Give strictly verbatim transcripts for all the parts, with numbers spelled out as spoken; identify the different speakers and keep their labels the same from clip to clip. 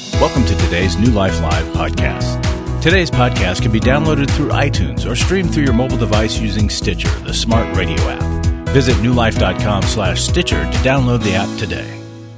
Speaker 1: Welcome to today's New Life Live podcast. Today's podcast can be downloaded through iTunes or streamed through your mobile device using Stitcher, the smart radio app. Visit newlife.com slash Stitcher to download the app today.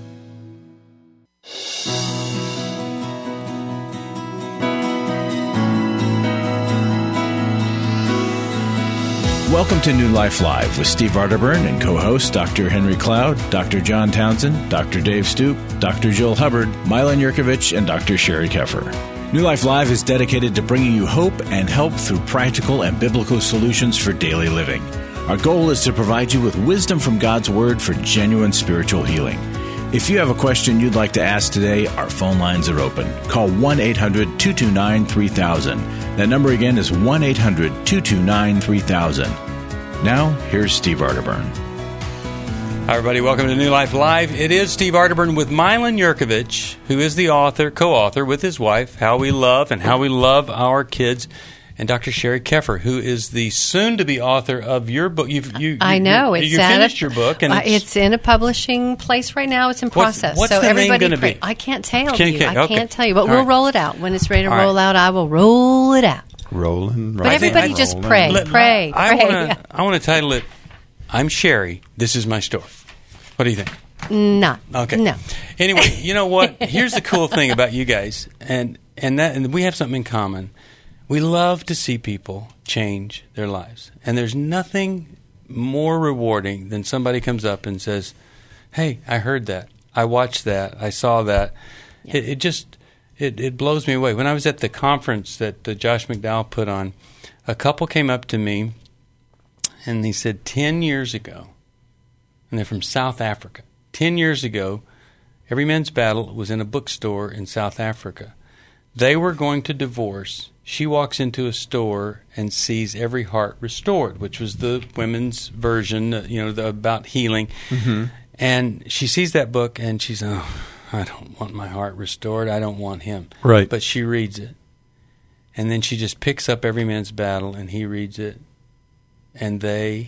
Speaker 1: Welcome to New Life Live with Steve Arterburn and co-hosts Doctor Henry Cloud, Doctor John Townsend, Doctor Dave Stoop, Doctor Jill Hubbard, Milan Yurkovich, and Doctor Sherry Keffer. New Life Live is dedicated to bringing you hope and help through practical and biblical solutions for daily living. Our goal is to provide you with wisdom from God's Word for genuine spiritual healing. If you have a question you'd like to ask today, our phone lines are open. Call one eight hundred two two nine three thousand. That number again is one eight hundred two two nine three thousand. Now, here's Steve Arterburn.
Speaker 2: Hi, everybody. Welcome to New Life Live. It is Steve Arterburn with Milan Yurkovich, who is the author, co-author with his wife, How We Love and How We Love Our Kids, and Doctor Sherry Keffer, who is the soon-to-be author of your book. You've, you, you,
Speaker 3: I know.
Speaker 2: You,
Speaker 3: it's
Speaker 2: you finished a, your book. And
Speaker 3: uh,
Speaker 2: it's,
Speaker 3: it's in a publishing place right now. It's in process.
Speaker 2: What's, what's
Speaker 3: so
Speaker 2: the
Speaker 3: everybody
Speaker 2: name going to be?
Speaker 3: I can't tell
Speaker 2: okay,
Speaker 3: you. I
Speaker 2: okay.
Speaker 3: can't tell you. But
Speaker 2: All
Speaker 3: we'll
Speaker 2: right.
Speaker 3: roll it out. When it's ready to
Speaker 2: All
Speaker 3: roll
Speaker 2: right.
Speaker 3: out, I will roll it out.
Speaker 4: Rolling,
Speaker 3: But everybody
Speaker 2: I,
Speaker 3: just
Speaker 4: rolling.
Speaker 3: pray,
Speaker 2: Let-
Speaker 3: pray,
Speaker 2: I,
Speaker 3: pray.
Speaker 2: I want to I want to title it, I'm Sherry, This Is My Story. What do you think?
Speaker 3: Not.
Speaker 2: Okay.
Speaker 3: No.
Speaker 2: Anyway, you know what? Here's the cool thing about you guys, and and that and we have something in common. We love to see people change their lives, and there's nothing more rewarding than somebody comes up and says, "Hey, I heard that. I watched that. I saw that." Yeah. It, it just it, it blows me away. When I was at the conference that uh, Josh McDowell put on, a couple came up to me, and they said, ten years ago, and they're from South Africa. Ten years ago, Every Man's Battle was in a bookstore in South Africa. They were going to divorce. She walks into a store and sees Every Heart Restored, which was the women's version, you know, the, about healing. Mm-hmm. And she sees that book and she's, oh, I don't want my heart restored. I don't want him.
Speaker 4: Right.
Speaker 2: But she reads it. And then she just picks up Every Man's Battle and he reads it. And they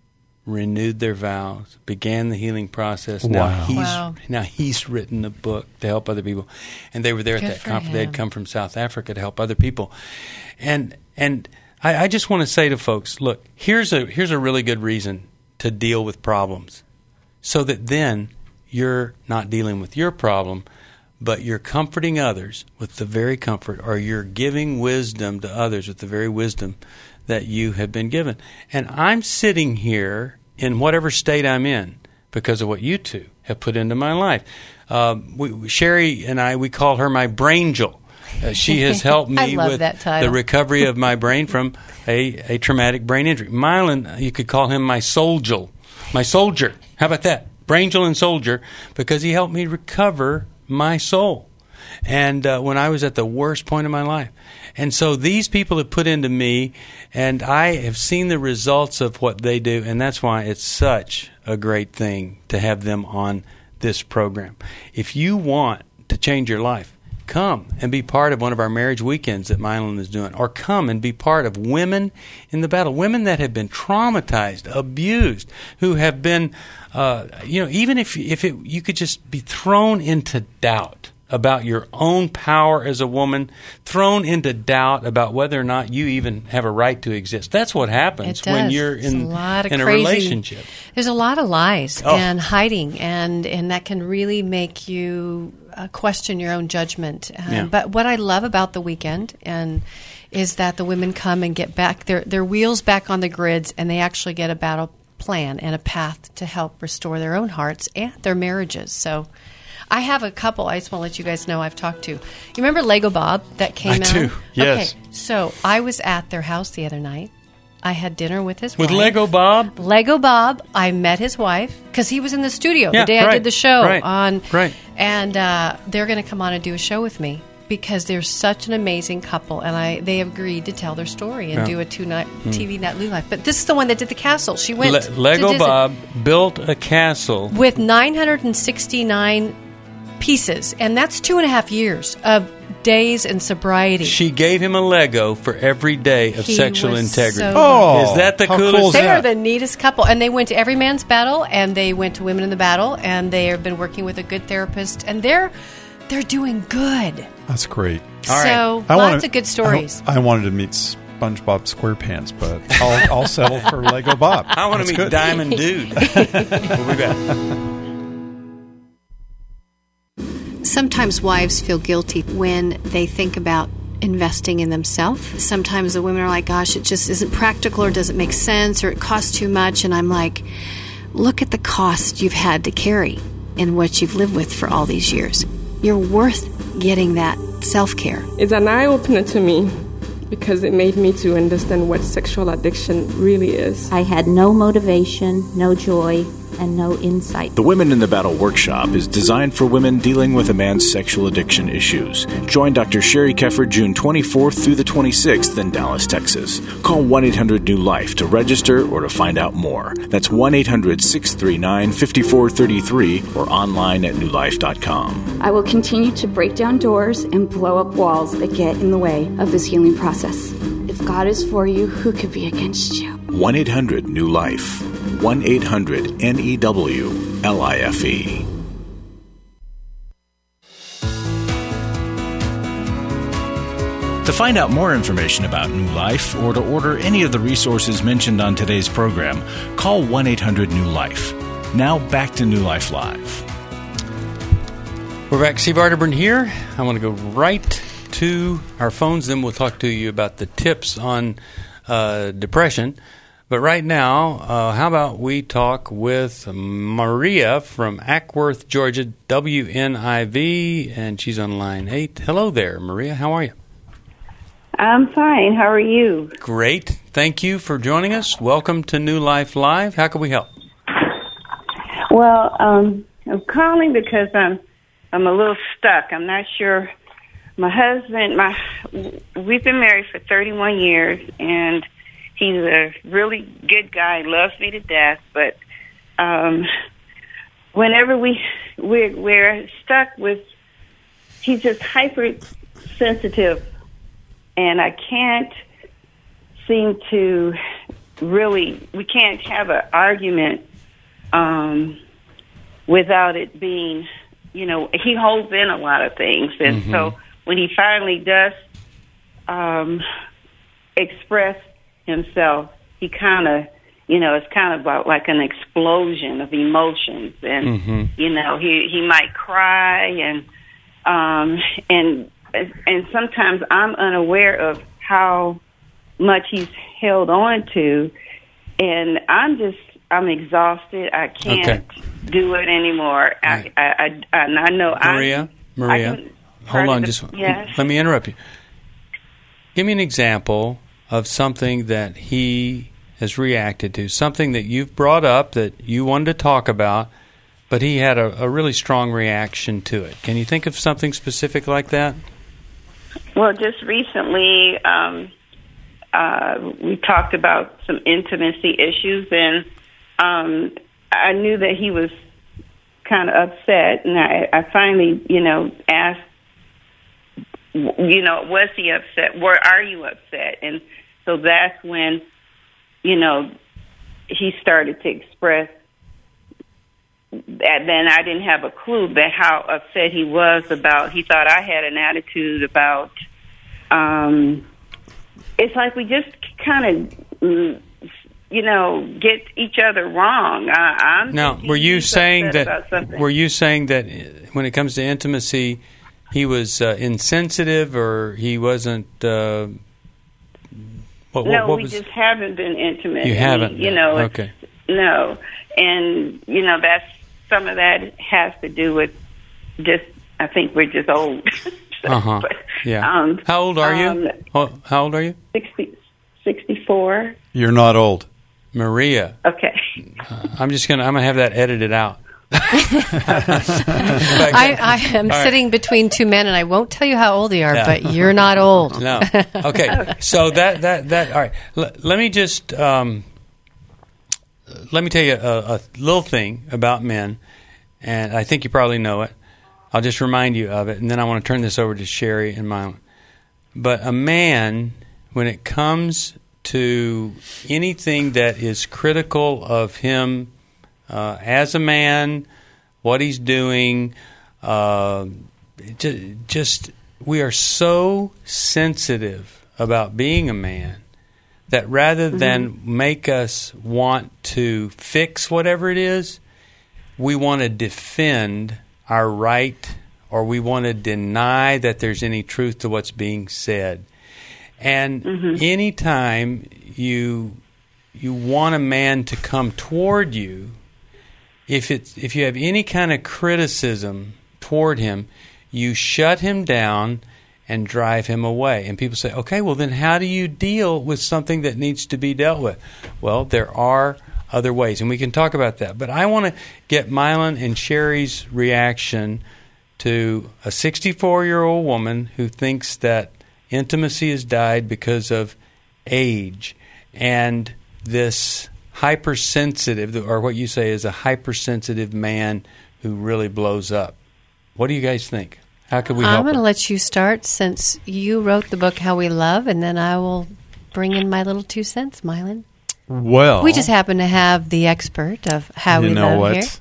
Speaker 2: renewed their vows, began the healing process. Now
Speaker 4: Wow.
Speaker 2: he's
Speaker 3: Wow.
Speaker 2: now he's written a book to help other people, and they were there
Speaker 3: Good
Speaker 2: at that
Speaker 3: for
Speaker 2: conference. They
Speaker 3: him.
Speaker 2: had come from South Africa to help other people, and and I, I just want to say to folks, look, here's a here's a really good reason to deal with problems, so that then you're not dealing with your problem, but you're comforting others with the very comfort, or you're giving wisdom to others with the very wisdom that you have been given. And I'm sitting here in whatever state I'm in because of what you two have put into my life. Um, we, Sherry and I, we call her my Braingel. Uh, she has helped
Speaker 3: I
Speaker 2: me
Speaker 3: love
Speaker 2: with
Speaker 3: that title.
Speaker 2: the recovery of my brain from a, a traumatic brain injury. Milan, you could call him my soldier. My soldier. How about that? Braingel and soldier, because he helped me recover my soul. And uh, when I was at the worst point of my life. And so these people have put into me, and I have seen the results of what they do, and that's why it's such a great thing to have them on this program. If you want to change your life, come and be part of one of our marriage weekends that Milan is doing, or come and be part of Women in the Battle, women that have been traumatized, abused, who have been, uh, you know, even if, if it, you could just be thrown into doubt about your own power as a woman, thrown into doubt about whether or not you even have a right to exist. That's what happens
Speaker 3: It does.
Speaker 2: when you're
Speaker 3: It's
Speaker 2: in,
Speaker 3: a, lot of
Speaker 2: in a
Speaker 3: crazy,
Speaker 2: relationship.
Speaker 3: There's a lot of lies
Speaker 2: Oh.
Speaker 3: and hiding, and, and that can really make you uh, question your own judgment. Um,
Speaker 2: Yeah.
Speaker 3: But what I love about the weekend and is that the women come and get back their, their wheels back on the grids, and they actually get a battle plan and a path to help restore their own hearts and their marriages. So I have a couple I just want to let you guys know I've talked to. You remember Lego Bob that came
Speaker 2: I
Speaker 3: out?
Speaker 2: do, yes.
Speaker 3: Okay, so I was at their house the other night. I had dinner with his
Speaker 2: With
Speaker 3: wife.
Speaker 2: Lego Bob?
Speaker 3: Lego Bob. I met his wife because he was in the studio
Speaker 2: Yeah,
Speaker 3: the day I
Speaker 2: right,
Speaker 3: did the show
Speaker 2: right,
Speaker 3: on.
Speaker 2: right.
Speaker 3: And uh, they're going to come on and do a show with me because they're such an amazing couple, and I they agreed to tell their story and
Speaker 2: Yeah.
Speaker 3: do a two night T V night New Life. But this is the one that did the castle. She went
Speaker 2: Le-
Speaker 3: to
Speaker 2: Lego
Speaker 3: Disney
Speaker 2: Bob built a castle.
Speaker 3: with nine hundred sixty-nine pieces, and that's two and a half years of days and sobriety.
Speaker 2: She gave him a Lego for every day of
Speaker 3: He
Speaker 2: sexual
Speaker 3: was
Speaker 2: integrity.
Speaker 3: so
Speaker 4: Oh,
Speaker 2: Is that the
Speaker 4: how
Speaker 2: coolest?
Speaker 4: cool is
Speaker 3: They
Speaker 4: that?
Speaker 3: are the neatest couple, and they went to Every Man's Battle, and they went to Women in the Battle, and they have been working with a good therapist, and they're they're doing good.
Speaker 4: That's great.
Speaker 2: All
Speaker 3: so
Speaker 2: right.
Speaker 3: lots
Speaker 4: wanted,
Speaker 3: of good stories.
Speaker 4: I, I wanted to meet SpongeBob SquarePants, but I'll, I'll settle for Lego Bob.
Speaker 2: I want to meet
Speaker 4: good.
Speaker 2: Diamond Dude. We'll be back.
Speaker 3: Sometimes wives feel guilty when they think about investing in themselves. Sometimes the women are like, gosh, it just isn't practical or doesn't make sense or it costs too much. And I'm like, look at the cost you've had to carry and what you've lived with for all these years. You're worth getting that self-care.
Speaker 5: It's an eye-opener to me because it made me to understand what sexual addiction really is.
Speaker 6: I had no motivation, no joy, and no insight.
Speaker 1: The Women in the Battle workshop is designed for women dealing with a man's sexual addiction issues. Join Doctor Sherry Keffer June twenty-fourth through the twenty-sixth in Dallas, Texas. Call one eight hundred new life to register or to find out more. That's one eight hundred six three nine five four three three or online at new life dot com.
Speaker 7: I will continue to break down doors and blow up walls that get in the way of this healing process. If God is for you, who could be against you?
Speaker 1: one eight hundred new life. one eight hundred N E W L I F E. To find out more information about New Life or to order any of the resources mentioned on today's program, call one eight hundred new life. Now back to New Life Live.
Speaker 2: We're back. Steve Arterburn here. I want to go right to our phones, then we'll talk to you about the tips on uh, depression. But right now, uh, how about we talk with Maria from Ackworth, Georgia, W N I V, and she's on line eight. Hello there, Maria. How are you?
Speaker 8: I'm fine. How are you?
Speaker 2: Great. Thank you for joining us. Welcome to New Life Live. How can we help?
Speaker 8: Well, um, I'm calling because I'm I'm a little stuck. I'm not sure. My husband, my we've been married for thirty-one years, and he's a really good guy, loves me to death, but um, whenever we, we're, we're stuck with, he's just hypersensitive, and I can't seem to really, we can't have an argument um, without it being, you know, he holds in a lot of things, and mm-hmm. so when he finally does um, express himself, he kind of, you know, it's kind of about like an explosion of emotions, and
Speaker 2: mm-hmm.
Speaker 8: you know, he he might cry, and um, and and sometimes I'm unaware of how much he's held on to, and I'm just I'm exhausted. I can't
Speaker 2: okay.
Speaker 8: do it anymore.
Speaker 2: Right.
Speaker 8: I, I, I I know
Speaker 2: Maria,
Speaker 8: I,
Speaker 2: Maria,
Speaker 8: I can,
Speaker 2: hold on,
Speaker 8: the,
Speaker 2: just
Speaker 8: yes.
Speaker 2: let me interrupt you. Give me an example of something that he has reacted to, something that you've brought up that you wanted to talk about, but he had a, a really strong reaction to it. Can you think of something specific like that?
Speaker 8: Well, just recently, um, uh, we talked about some intimacy issues, and um, I knew that he was kind of upset, and I, I finally, you know, asked, you know, was he upset? Where are you upset? And so that's when, you know, he started to express that. Then I didn't have a clue that how upset he was about, he thought I had an attitude about, um, it's like we just kind of, you know, get each other wrong. I, I'm
Speaker 2: now, were you saying that, were you saying that when it comes to intimacy, he was uh, insensitive, or he wasn't? Uh, what,
Speaker 8: no,
Speaker 2: what
Speaker 8: we
Speaker 2: was,
Speaker 8: just haven't been intimate.
Speaker 2: You haven't,
Speaker 8: you know.
Speaker 2: Okay.
Speaker 8: No, and you know that's some of that has to do with just. I think we're just old.
Speaker 2: uh huh. Yeah. Um, how old are you? Um, oh, how old are you?
Speaker 8: Sixty, sixty-four.
Speaker 4: You're not old,
Speaker 2: Maria.
Speaker 8: Okay.
Speaker 2: uh, I'm just gonna. I'm gonna have that edited out.
Speaker 3: I, I am all sitting right. between two men, and I won't tell you how old they are, yeah. but you're not old.
Speaker 2: No. Okay. So that that that. All right. L- let me just um, let me tell you a, a little thing about men, and I think you probably know it. I'll just remind you of it, and then I want to turn this over to Sherry and Mylon. But a man, when it comes to anything that is critical of him. Uh, as a man, what he's doing, uh, ju- just we are so sensitive about being a man that rather
Speaker 8: Mm-hmm.
Speaker 2: than make us want to fix whatever it is, we want to defend our right, or we want to deny that there's any truth to what's being said. And
Speaker 8: Mm-hmm.
Speaker 2: anytime you you want a man to come toward you, if it's if you have any kind of criticism toward him, you shut him down and drive him away. And people say, okay, well then how do you deal with something that needs to be dealt with? Well, there are other ways, and we can talk about that. But I want to get Mylon and Sherry's reaction to a sixty-four-year-old woman who thinks that intimacy has died because of age, and this hypersensitive, or what you say is a hypersensitive man who really blows up. What do you guys think? How could we help
Speaker 3: I'm going to
Speaker 2: him?
Speaker 3: let you start since you wrote the book How We Love, and then I will bring in my little two cents, Mylon.
Speaker 4: Well,
Speaker 3: We just happen to have the expert of How
Speaker 4: you
Speaker 3: We
Speaker 4: know
Speaker 3: Love
Speaker 4: what?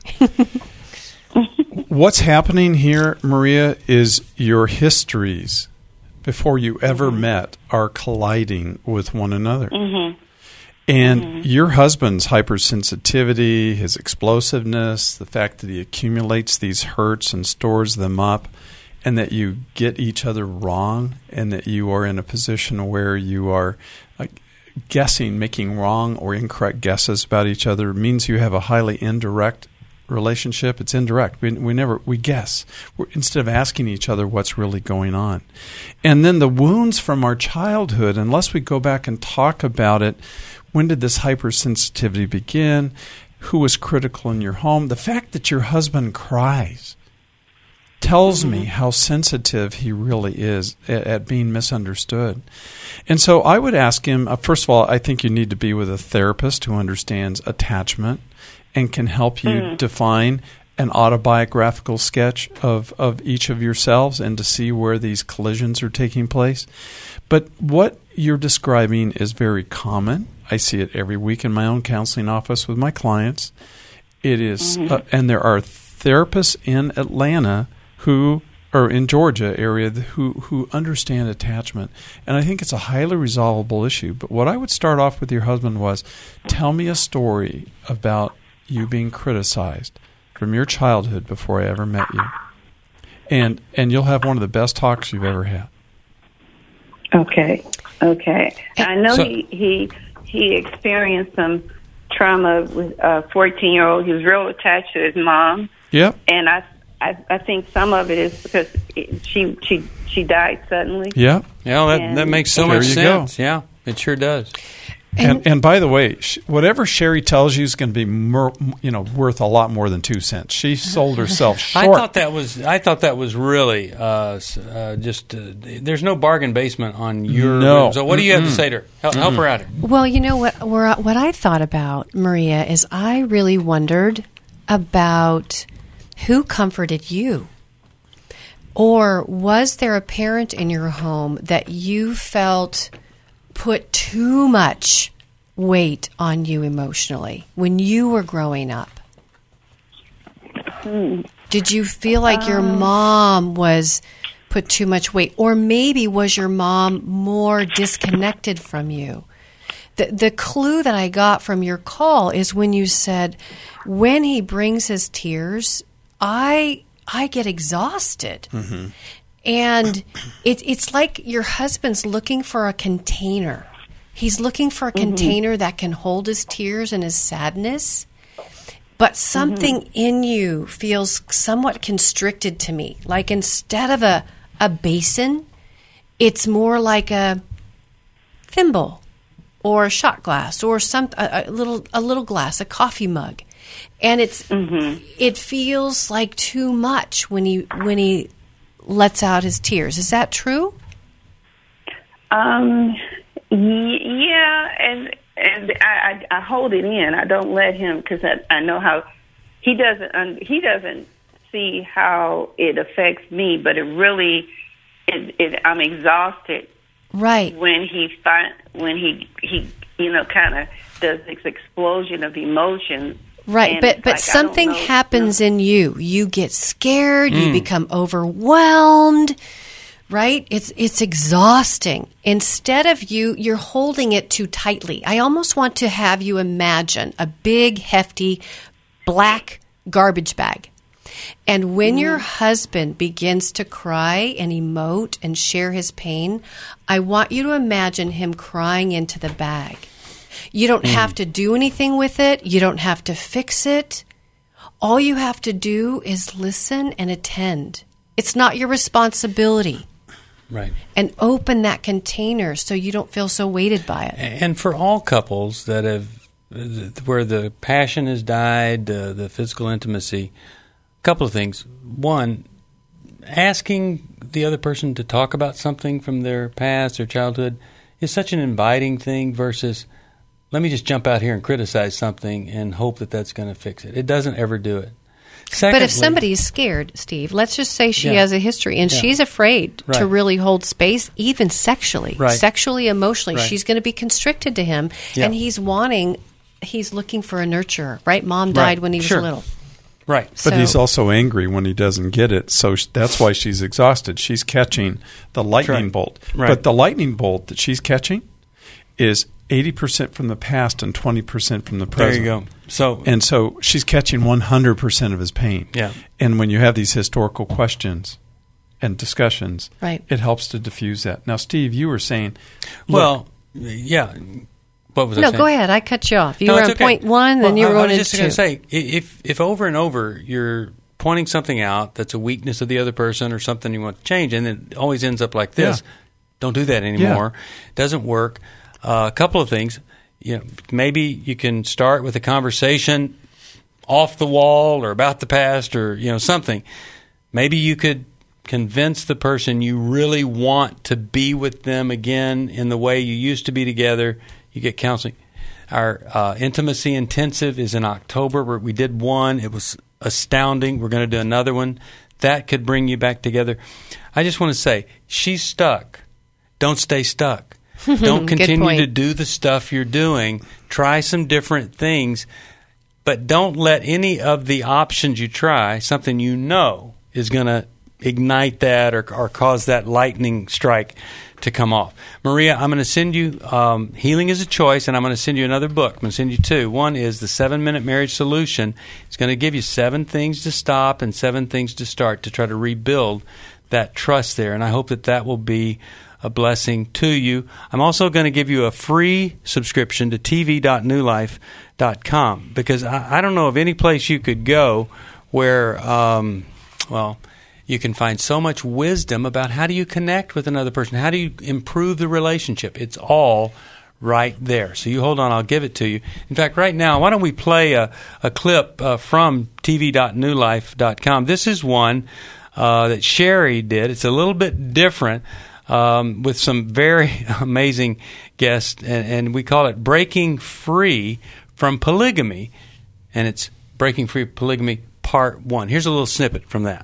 Speaker 3: here.
Speaker 4: What's happening here, Maria, is your histories before you ever met are colliding with one another.
Speaker 8: Mm-hmm.
Speaker 4: And
Speaker 8: Mm-hmm.
Speaker 4: your husband's hypersensitivity, his explosiveness, the fact that he accumulates these hurts and stores them up, and that you get each other wrong, and that you are in a position where you are uh, guessing, making wrong or incorrect guesses about each other, means you have a highly indirect relationship. It's indirect. We, we never we guess We're, instead of asking each other what's really going on. And then the wounds from our childhood, unless we go back and talk about it, when did this hypersensitivity begin? Who was critical in your home? The fact that your husband cries tells me how sensitive he really is at, at being misunderstood. And so I would ask him, uh, first of all, I think you need to be with a therapist who understands attachment and can help you
Speaker 8: Mm.
Speaker 4: define an autobiographical sketch of, of each of yourselves and to see where these collisions are taking place. But what you're describing is very common. I see it every week in my own counseling office with my clients. It is,
Speaker 8: Mm-hmm.
Speaker 4: uh, and there are therapists in Atlanta who, or in Georgia area, who who understand attachment. And I think it's a highly resolvable issue. But what I would start off with your husband was, tell me a story about you being criticized from your childhood before I ever met you. And and you'll have one of the best talks you've ever had.
Speaker 8: Okay. Okay. I know
Speaker 2: So-
Speaker 8: he, he he experienced some trauma with a fourteen-year-old. He was real attached to his mom,
Speaker 4: Yep.
Speaker 8: and I I, I think some of it is because it, she she she died suddenly.
Speaker 4: Yep.
Speaker 2: Yeah, that,
Speaker 8: And-
Speaker 2: that makes so
Speaker 8: and-
Speaker 2: much
Speaker 4: There you go.
Speaker 2: sense. Yeah, it sure does.
Speaker 4: And, and by the way, sh- whatever Sherry tells you is going to be mer- you know worth a lot more than two cents. She sold herself short.
Speaker 2: I thought that was I thought that was really uh, s- uh, just uh, there's no bargain basement on your.
Speaker 4: No.
Speaker 2: So what do you have to say to her? Help, help her out.
Speaker 3: Well, you know what? Where, what I thought about, Maria, is I really wondered about who comforted you. Or was there a parent in your home that you felt put too much weight on you emotionally when you were growing up? Did you feel like your mom was put too much weight? Or maybe was your mom more disconnected from you? The, the clue that I got from your call is when you said, when he brings his tears, I I get exhausted.
Speaker 4: Mm-hmm.
Speaker 3: And it, it's like your husband's looking for a container. He's looking for a
Speaker 8: Mm-hmm.
Speaker 3: container that can hold his tears and his sadness. But something
Speaker 8: Mm-hmm.
Speaker 3: in you feels somewhat constricted to me. Like instead of a, a basin, it's more like a thimble or a shot glass or some a, a little a little glass, a coffee mug. And it's
Speaker 8: Mm-hmm.
Speaker 3: it feels like too much when he when he lets out his tears. Is that true?
Speaker 8: Um. y- Yeah, and and I, I I hold it in. I don't let him because I I know how he doesn't un, he doesn't see how it affects me, but it really it, it I'm exhausted
Speaker 3: Right.
Speaker 8: when he find when he he you know kind of does this explosion of emotions
Speaker 3: Right,
Speaker 8: And
Speaker 3: but
Speaker 8: it's
Speaker 3: but
Speaker 8: like, I
Speaker 3: something
Speaker 8: don't know,
Speaker 3: happens
Speaker 8: you know.
Speaker 3: in you. You get scared.
Speaker 2: Mm.
Speaker 3: You become overwhelmed. Right? It's it's exhausting. Instead of you, you're holding it too tightly. I almost want to have you imagine a big, hefty, black garbage bag. And when mm. your husband begins to cry and emote and share his pain, I want you to imagine him crying into the bag. You don't mm. have to do anything with it. You don't have to fix it. All you have to do is listen and attend. It's not your responsibility.
Speaker 2: Right.
Speaker 3: And open that container so you don't feel so weighted by it.
Speaker 2: And for all couples that have, where the passion has died, uh, the physical intimacy, a couple of things. One, asking the other person to talk about something from their past or childhood is such an inviting thing versus, let me just jump out here and criticize something and hope that that's going to fix it. It doesn't ever do it. Secondly,
Speaker 3: but if somebody is scared, Steve, let's just say she
Speaker 2: yeah.
Speaker 3: has a history and
Speaker 2: yeah.
Speaker 3: she's afraid
Speaker 2: right.
Speaker 3: to really hold space, even sexually,
Speaker 2: right.
Speaker 3: sexually, emotionally.
Speaker 2: Right.
Speaker 3: She's going to be constricted to him,
Speaker 2: yeah.
Speaker 3: and he's wanting, he's looking for a nurturer, right? Mom died
Speaker 2: right.
Speaker 3: when he was
Speaker 2: sure.
Speaker 3: little.
Speaker 2: Right.
Speaker 4: But
Speaker 3: So-
Speaker 4: he's also angry when he doesn't get it, so sh- that's why she's exhausted. She's catching the lightning
Speaker 2: right.
Speaker 4: bolt.
Speaker 2: Right.
Speaker 4: But the lightning bolt that she's catching is eighty percent from the past and twenty percent from the present.
Speaker 2: There you go. So
Speaker 4: And so she's catching one hundred percent of his pain.
Speaker 2: Yeah.
Speaker 4: And when you have these historical questions and discussions,
Speaker 3: Right.
Speaker 4: it helps to diffuse that. Now, Steve, you were saying, look,
Speaker 2: well, yeah. What was I
Speaker 3: No,
Speaker 2: saying?
Speaker 3: go ahead. I cut you off. You
Speaker 2: No,
Speaker 3: were
Speaker 2: it's
Speaker 3: on
Speaker 2: okay.
Speaker 3: point one, then
Speaker 2: Well,
Speaker 3: you were
Speaker 2: I,
Speaker 3: going
Speaker 2: I was
Speaker 3: into
Speaker 2: just
Speaker 3: two.
Speaker 2: going to say, i- if if over and over you're pointing something out that's a weakness of the other person or something you want to change, and it always ends up like this,
Speaker 4: Yeah.
Speaker 2: don't do that anymore. Doesn't work. Uh, a couple of things. You know, maybe you can start with a conversation off the wall or about the past or you know something. Maybe you could convince the person you really want to be with them again in the way you used to be together. You get counseling. Our uh, intimacy intensive is in October. Where we did one. It was astounding. We're going to do another one. That could bring you back together. I just want to say, she's stuck. Don't stay stuck. Don't
Speaker 3: Good
Speaker 2: continue
Speaker 3: point.
Speaker 2: to do the stuff you're doing. Try some different things. But don't let any of the options you try, something you know is going to ignite that or, or cause that lightning strike to come off. Maria, I'm going to send you um, Healing is a Choice, and I'm going to send you another book. I'm going to send you two. One is The Seven-Minute Marriage Solution. It's going to give you seven things to stop and seven things to start to try to rebuild that trust there. And I hope that that will be a blessing to you. I'm also going to give you a free subscription to t v dot new life dot com because I, I don't know of any place you could go where, um, well, you can find so much wisdom about how do you connect with another person, how do you improve the relationship. It's all right there. So you hold on, I'll give it to you. In fact, right now, why don't we play a, a clip uh, from t v dot new life dot com. This is one uh, that Sherry did. It's a little bit different. Um, with some very amazing guests, and, and we call it Breaking Free from Polygamy, and it's Breaking Free Polygamy Part one. Here's a little snippet from that.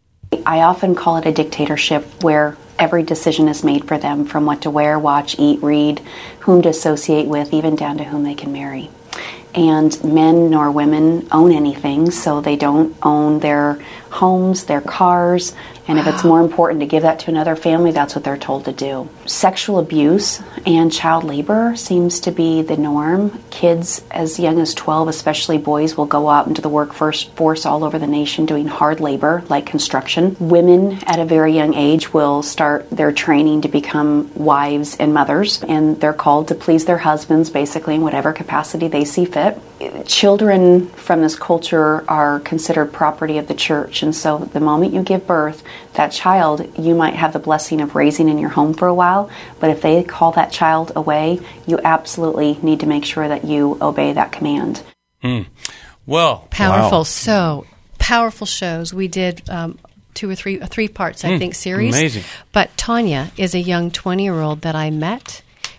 Speaker 9: I often call it a dictatorship where every decision is made for them, from what to wear, watch, eat, read, whom to associate with, even down to whom they can marry. And men nor women own anything, so they don't own their homes, their cars, and if it's more important to give that to another family, that's what they're told to do. Sexual abuse and child labor seems to be the norm. Kids as young as twelve, especially boys, will go out into the workforce all over the nation doing hard labor like construction. Women at a very young age will start their training to become wives and mothers, and they're called to please their husbands basically in whatever capacity they see fit. Children from this culture are considered property of the church, and so the moment you give birth, that child you might have the blessing of raising in your home for a while, but if they call that child away, you absolutely need to make sure that you obey that command.
Speaker 2: Mm. Well,
Speaker 3: Powerful.
Speaker 4: Wow.
Speaker 3: So powerful shows. We did um, two or three, a three parts, I
Speaker 2: Mm,
Speaker 3: think, series.
Speaker 2: amazing.
Speaker 3: But Tanya is a young twenty-year-old that I met.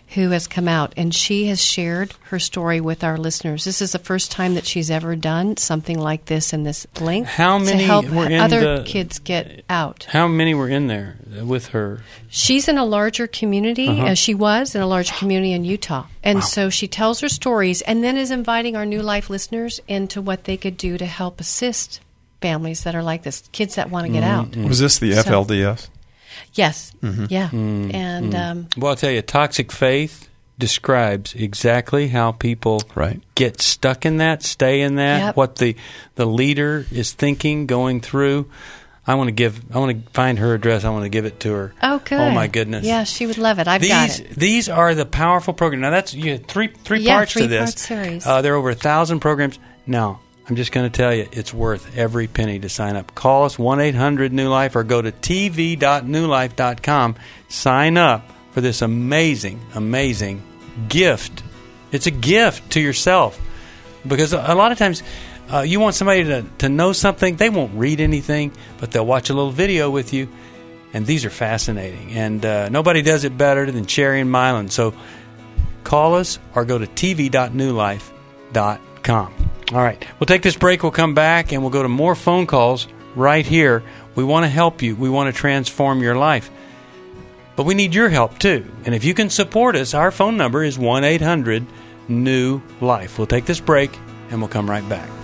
Speaker 3: who has come out, and she has shared her story with our listeners. This is the first time that she's ever done something like this in this length.
Speaker 2: How many
Speaker 3: to help
Speaker 2: were in
Speaker 3: other
Speaker 2: the,
Speaker 3: kids get out?
Speaker 2: How many were in there with her?
Speaker 3: She's in a larger community,
Speaker 2: Uh-huh.
Speaker 3: as she was in a larger community in Utah. And
Speaker 2: Wow.
Speaker 3: so she tells her stories and then is inviting our New Life listeners into what they could do to help assist families that are like this, kids that want to get out.
Speaker 4: Was this the
Speaker 3: So-
Speaker 4: F L D S?
Speaker 3: Yes.
Speaker 4: Mm-hmm.
Speaker 3: Yeah.
Speaker 2: Mm,
Speaker 3: and
Speaker 2: mm.
Speaker 3: um,
Speaker 2: Well, I'll tell you, Toxic Faith describes exactly how people
Speaker 4: right.
Speaker 2: get stuck in that, stay in that,
Speaker 3: Yep.
Speaker 2: what the the leader is thinking, going through. I want to give. I want to find her address. I want to give it to her.
Speaker 3: oh, good.
Speaker 2: Oh my goodness.
Speaker 3: Yeah, she would love it. I've
Speaker 2: these
Speaker 3: got it.
Speaker 2: these are the powerful programs. Now that's you had three three
Speaker 3: Yeah,
Speaker 2: parts to
Speaker 3: three-part
Speaker 2: this.
Speaker 3: series.
Speaker 2: Uh, there are over a thousand programs. Now I'm just going to tell you, it's worth every penny to sign up. Call us one eight hundred new life or go to t v dot new life dot com. Sign up for this amazing, amazing gift. It's a gift to yourself, because a lot of times uh, you want somebody to, to know something. They won't read anything, but they'll watch a little video with you, and these are fascinating. And uh, nobody does it better than Sherry and Mylan. So call us or go to t v dot new life dot com. All right, we'll take this break. We'll come back, and we'll go to more phone calls right here. We want to help you. We want to transform your life. But we need your help, too. And if you can support us, our phone number is one eight hundred new life. We'll take this break, and we'll come right back.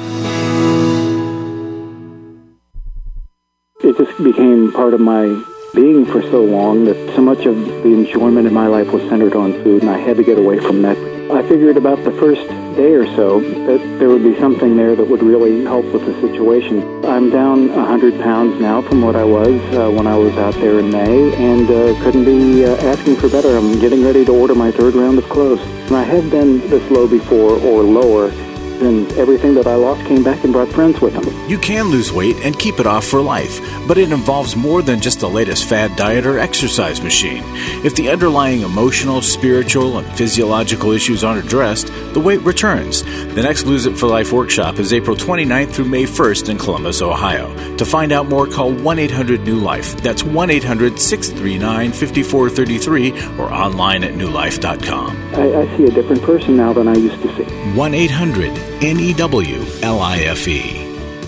Speaker 10: It just became part of my being for so long that so much of the enjoyment in my life was centered on food, and I had to get away from that. I figured about the first day or so that there would be something there that would really help with the situation. I'm down one hundred pounds now from what I was uh, when I was out there in May, and uh, couldn't be uh, asking for better. I'm getting ready to order my third round of clothes. And I have been this low before, or lower, and everything that I lost came back and brought friends with them.
Speaker 1: You can lose weight and keep it off for life, but it involves more than just the latest fad diet or exercise machine. If the underlying emotional, spiritual, and physiological issues aren't addressed, the weight returns. The next Lose It for Life workshop is April twenty-ninth through May first in Columbus, Ohio. To find out more, call one eight hundred new life. That's one eight hundred six three nine five four three three or online at new life dot com.
Speaker 10: I, I see a different person now than I used to see.
Speaker 1: one eight hundred N E W L I F E.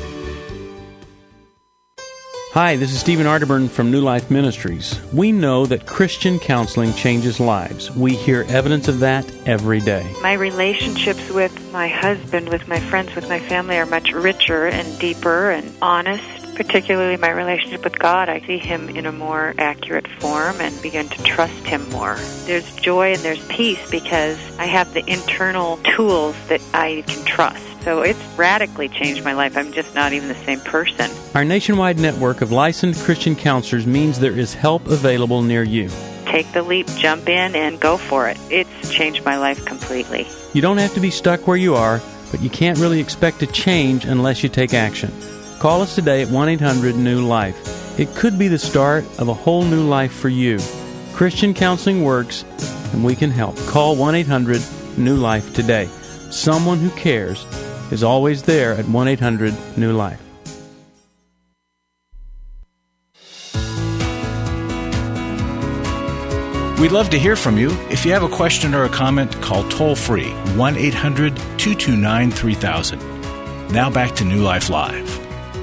Speaker 2: Hi, this is Stephen Arterburn from New Life Ministries. We know that Christian counseling changes lives. We hear evidence of that every day.
Speaker 11: My relationships with my husband, with my friends, with my family are much richer and deeper and honest. Particularly my relationship with God, I see Him in a more accurate form and begin to trust Him more. There's joy and there's peace because I have the internal tools that I can trust. So it's radically changed my life. I'm just not even the same person.
Speaker 2: Our nationwide network of licensed Christian counselors means there is help available near you.
Speaker 11: Take the leap, jump in, and go for it. It's changed my life completely.
Speaker 2: You don't have to be stuck where you are, but you can't really expect to change unless you take action. Call us today at one eight hundred new life. It could be the start of a whole new life for you. Christian counseling works, and we can help. Call one eight hundred new life today. Someone who cares is always there at one eight hundred new life.
Speaker 1: We'd love to hear from you. If you have a question or a comment, call toll-free one eight hundred two two nine three thousand. Now back to New Life Live.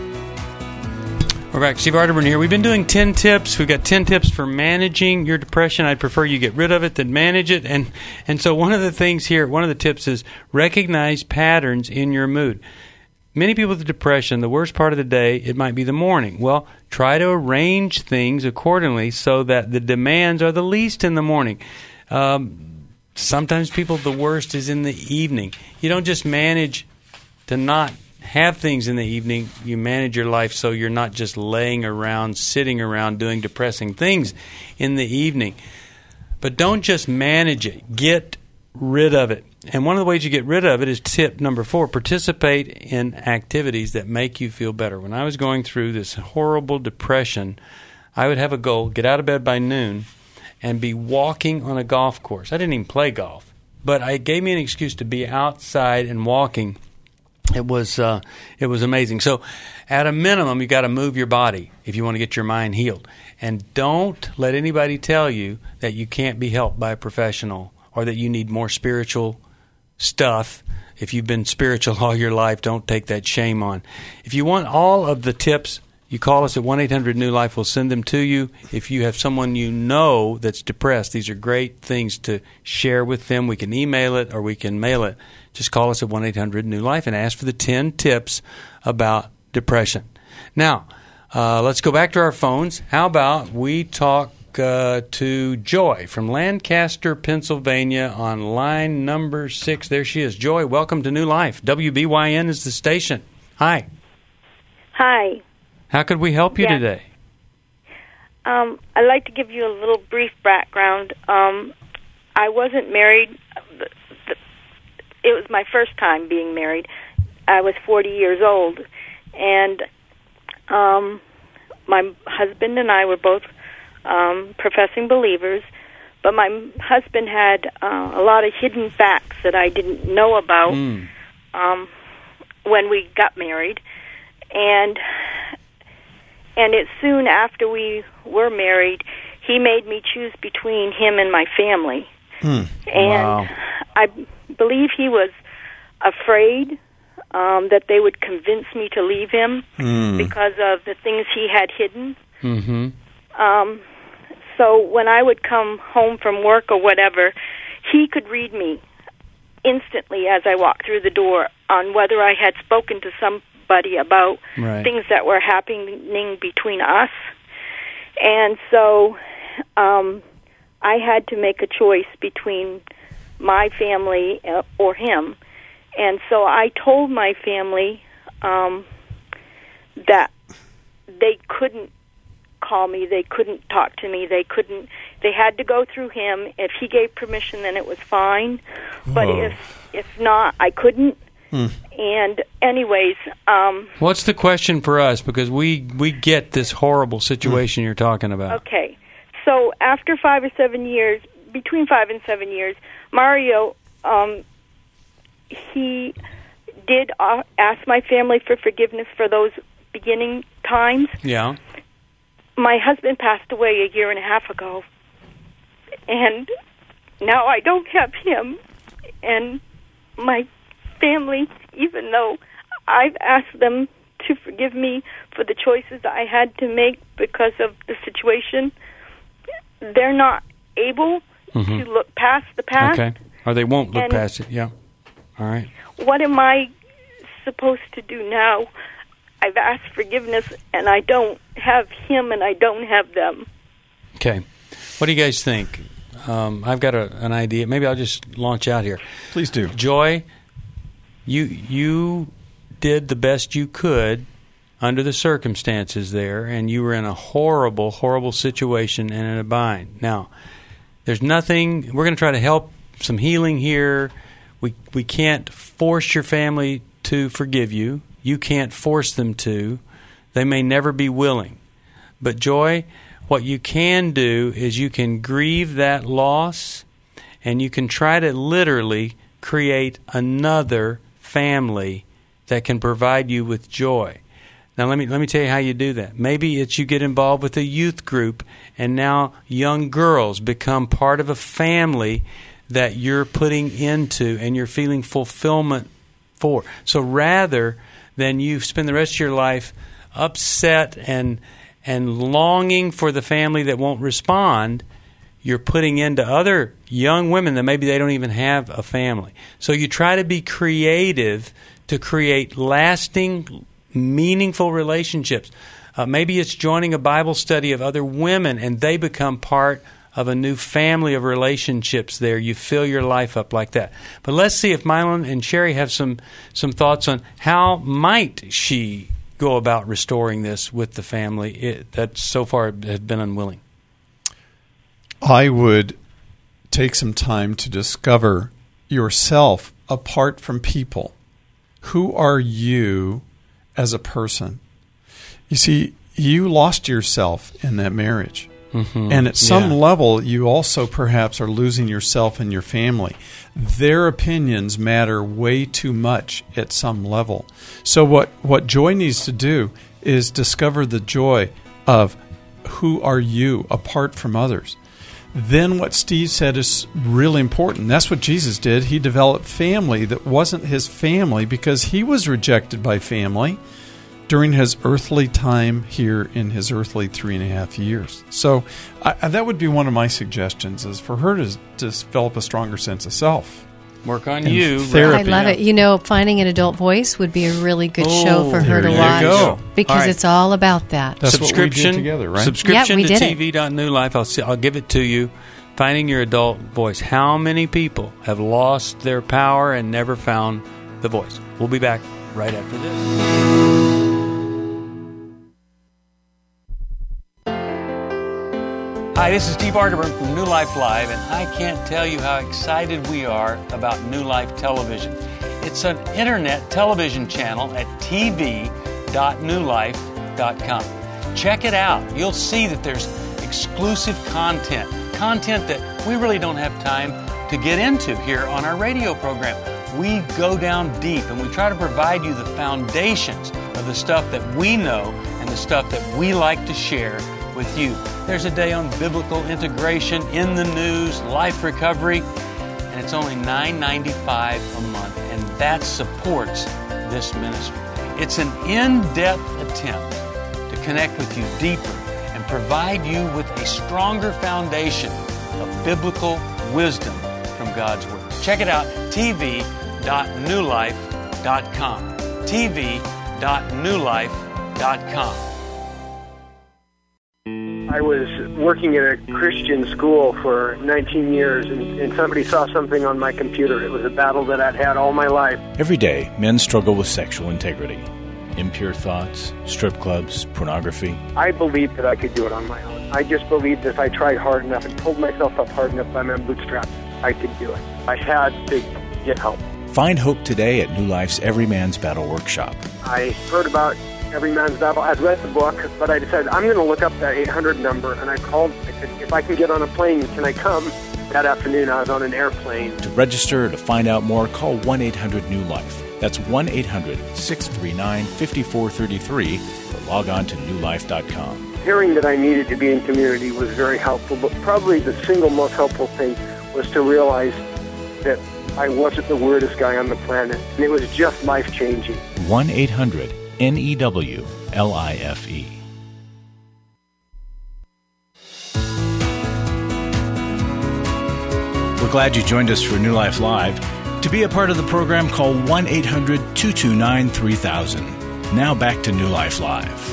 Speaker 2: We're back. Steve Arterburn here. We've been doing ten tips. We've got ten tips for managing your depression. I'd prefer you get rid of it than manage it. And and so one of the things here, one of the tips is recognize patterns in your mood. Many people with depression, the worst part of the day, it might be the morning. Well, try to arrange things accordingly so that the demands are the least in the morning. Um, sometimes people, the worst is in the evening. You don't just manage to not have things in the evening. You manage your life so you're not just laying around, sitting around, doing depressing things in the evening. But don't just manage it. Get rid of it. And one of the ways you get rid of it is tip number four, participate in activities that make you feel better. When I was going through this horrible depression, I would have a goal, get out of bed by noon, and be walking on a golf course. I didn't even play golf, but it gave me an excuse to be outside and walking. It was uh, it was amazing. So, at a minimum, you got to move your body if you want to get your mind healed, and don't let anybody tell you that you can't be helped by a professional or that you need more spiritual stuff. If you've been spiritual all your life, don't take that shame on. If you want all of the tips, you call us at one eight hundred new life. We'll send them to you. If you have someone you know that's depressed, these are great things to share with them. We can email it or we can mail it. Just call us at one eight hundred new life and ask for the ten tips about depression. Now, uh, let's go back to our phones. How about we talk uh, to Joy from Lancaster, Pennsylvania on line number six. There she is. Joy, welcome to New Life. W B Y N is the station. Hi.
Speaker 12: Hi.
Speaker 2: How could we help you
Speaker 12: yeah.
Speaker 2: today?
Speaker 12: Um, I'd like to give you a little brief background. Um, I wasn't married. It was my first time being married. I was forty years old, and um, my husband and I were both um, professing believers, but my husband had uh, a lot of hidden facts that I didn't know about mm. um, when we got married, and and it's soon after we were married, he made me choose between him and my family.
Speaker 2: Mm.
Speaker 12: And
Speaker 2: wow.
Speaker 12: I believe he was afraid um, that they would convince me to leave him
Speaker 2: mm.
Speaker 12: because of the things he had hidden.
Speaker 2: Mm-hmm.
Speaker 12: Um, so when I would come home from work or whatever, he could read me instantly as I walked through the door on whether I had spoken to somebody about
Speaker 2: right.
Speaker 12: things that were happening between us. And so um, I had to make a choice between my family or him. And so I told my family um, that they couldn't call me, they couldn't talk to me, they couldn't, they had to go through him. If he gave permission, then it was fine. But
Speaker 2: Whoa.
Speaker 12: if if not, I couldn't.
Speaker 2: Hmm.
Speaker 12: And anyways... Um,
Speaker 2: What's the question for us? Because we, we get this horrible situation hmm. you're talking about.
Speaker 12: Okay. So after five or seven years, between five and seven years, Mario, um, he did uh, ask my family for forgiveness for those beginning times.
Speaker 2: Yeah.
Speaker 12: My husband passed away a year and a half ago, and now I don't have him. And my family, even though I've asked them to forgive me for the choices I had to make because of the situation, they're not able mm-hmm. to look past the past.
Speaker 2: Okay. Or they won't look
Speaker 12: and
Speaker 2: past it. Yeah. All right.
Speaker 12: What am I supposed to do now? I've asked forgiveness, and I don't have him, and I don't have them.
Speaker 2: Okay. What do you guys think? Um, I've got a, an idea. Maybe I'll just launch out here.
Speaker 4: Please do.
Speaker 2: Joy, you you did the best you could under the circumstances there, and you were in a horrible, horrible situation and in a bind. Now, there's nothing. We're going to try to help some healing here. We we can't force your family to forgive you. You can't force them to. They may never be willing. But Joy, what you can do is you can grieve that loss, and you can try to literally create another family that can provide you with joy. Now, let me let me tell you how you do that. Maybe it's you get involved with a youth group, and now young girls become part of a family that you're putting into and you're feeling fulfillment for. So rather than you spend the rest of your life upset and and longing for the family that won't respond, you're putting into other young women that maybe they don't even have a family. So you try to be creative to create lasting, meaningful relationships. Uh, maybe it's joining a Bible study of other women and they become part of a new family of relationships there. You fill your life up like that. But let's see if Mylon and Sherry have some, some thoughts on how might she go about restoring this with the family it, that so far has been unwilling.
Speaker 4: I would take some time to discover yourself apart from people. Who are you as a person? You see, you lost yourself in that marriage.
Speaker 2: Mm-hmm.
Speaker 4: And at some
Speaker 2: Yeah.
Speaker 4: level, you also perhaps are losing yourself and your family. Their opinions matter way too much at some level. So what, what Joy needs to do is discover the joy of who are you apart from others. Then what Steve said is really important. That's what Jesus did. He developed family that wasn't his family because he was rejected by family during his earthly time here in his earthly three and a half years. So I, that would be one of my suggestions, is for her to, to develop a stronger sense of self.
Speaker 2: Work on
Speaker 4: And
Speaker 2: you.
Speaker 4: therapy.
Speaker 3: I love it. You know, Finding an Adult Voice would be a really good
Speaker 2: Oh,
Speaker 3: show for her to
Speaker 2: there
Speaker 3: watch
Speaker 2: you go.
Speaker 3: because
Speaker 2: All right.
Speaker 3: it's all about that.
Speaker 4: That's what we
Speaker 2: subscription
Speaker 4: did together, right?
Speaker 2: Subscription
Speaker 3: Yeah, we
Speaker 2: to
Speaker 3: did it.
Speaker 2: T V dot new life. I'll see, I'll give it to you. Finding Your Adult Voice. How many people have lost their power and never found the voice? We'll be back right after this. Hi, this is Steve Arterburn from New Life Live, and I can't tell you how excited we are about New Life Television. It's an internet television channel at t v dot new life dot com. Check it out. You'll see that there's exclusive content, content that we really don't have time to get into here on our radio program. We go down deep and we try to provide you the foundations of the stuff that we know and the stuff that we like to share with you. There's a day on biblical integration, in the news, life recovery, and it's only nine ninety-five a month, and that supports this ministry. It's an in-depth attempt to connect with you deeper and provide you with a stronger foundation of biblical wisdom from God's Word. Check it out, t v dot new life dot com. t v dot new life dot com.
Speaker 13: I was working at a Christian school for nineteen years, and, and somebody saw something on my computer. It was a battle that I'd had all my life.
Speaker 1: Every day, men struggle with sexual integrity. Impure thoughts, strip clubs, pornography.
Speaker 13: I believed that I could do it on my own. I just believed if I tried hard enough and pulled myself up hard enough by my bootstraps, I could do it. I had to get help.
Speaker 1: Find hope today at New Life's Every Man's Battle Workshop.
Speaker 13: I heard about Every Man's Battle. I'd read the book, but I decided I'm going to look up that eight hundred number, and I called. I said, if I can get on a plane, can I come? That afternoon, I was on an airplane.
Speaker 1: To register or to find out more, call one eight hundred new life. That's one eight hundred six three nine five four three three or log on to new life dot com.
Speaker 13: Hearing that I needed to be in community was very helpful, but probably the single most helpful thing was to realize that I wasn't the weirdest guy on the planet, and it was just life-changing.
Speaker 1: one eight hundred N E W L I F E. We're glad you joined us for New Life Live. To be a part of the program, call one eight hundred two two nine three thousand. Now back to New Life Live.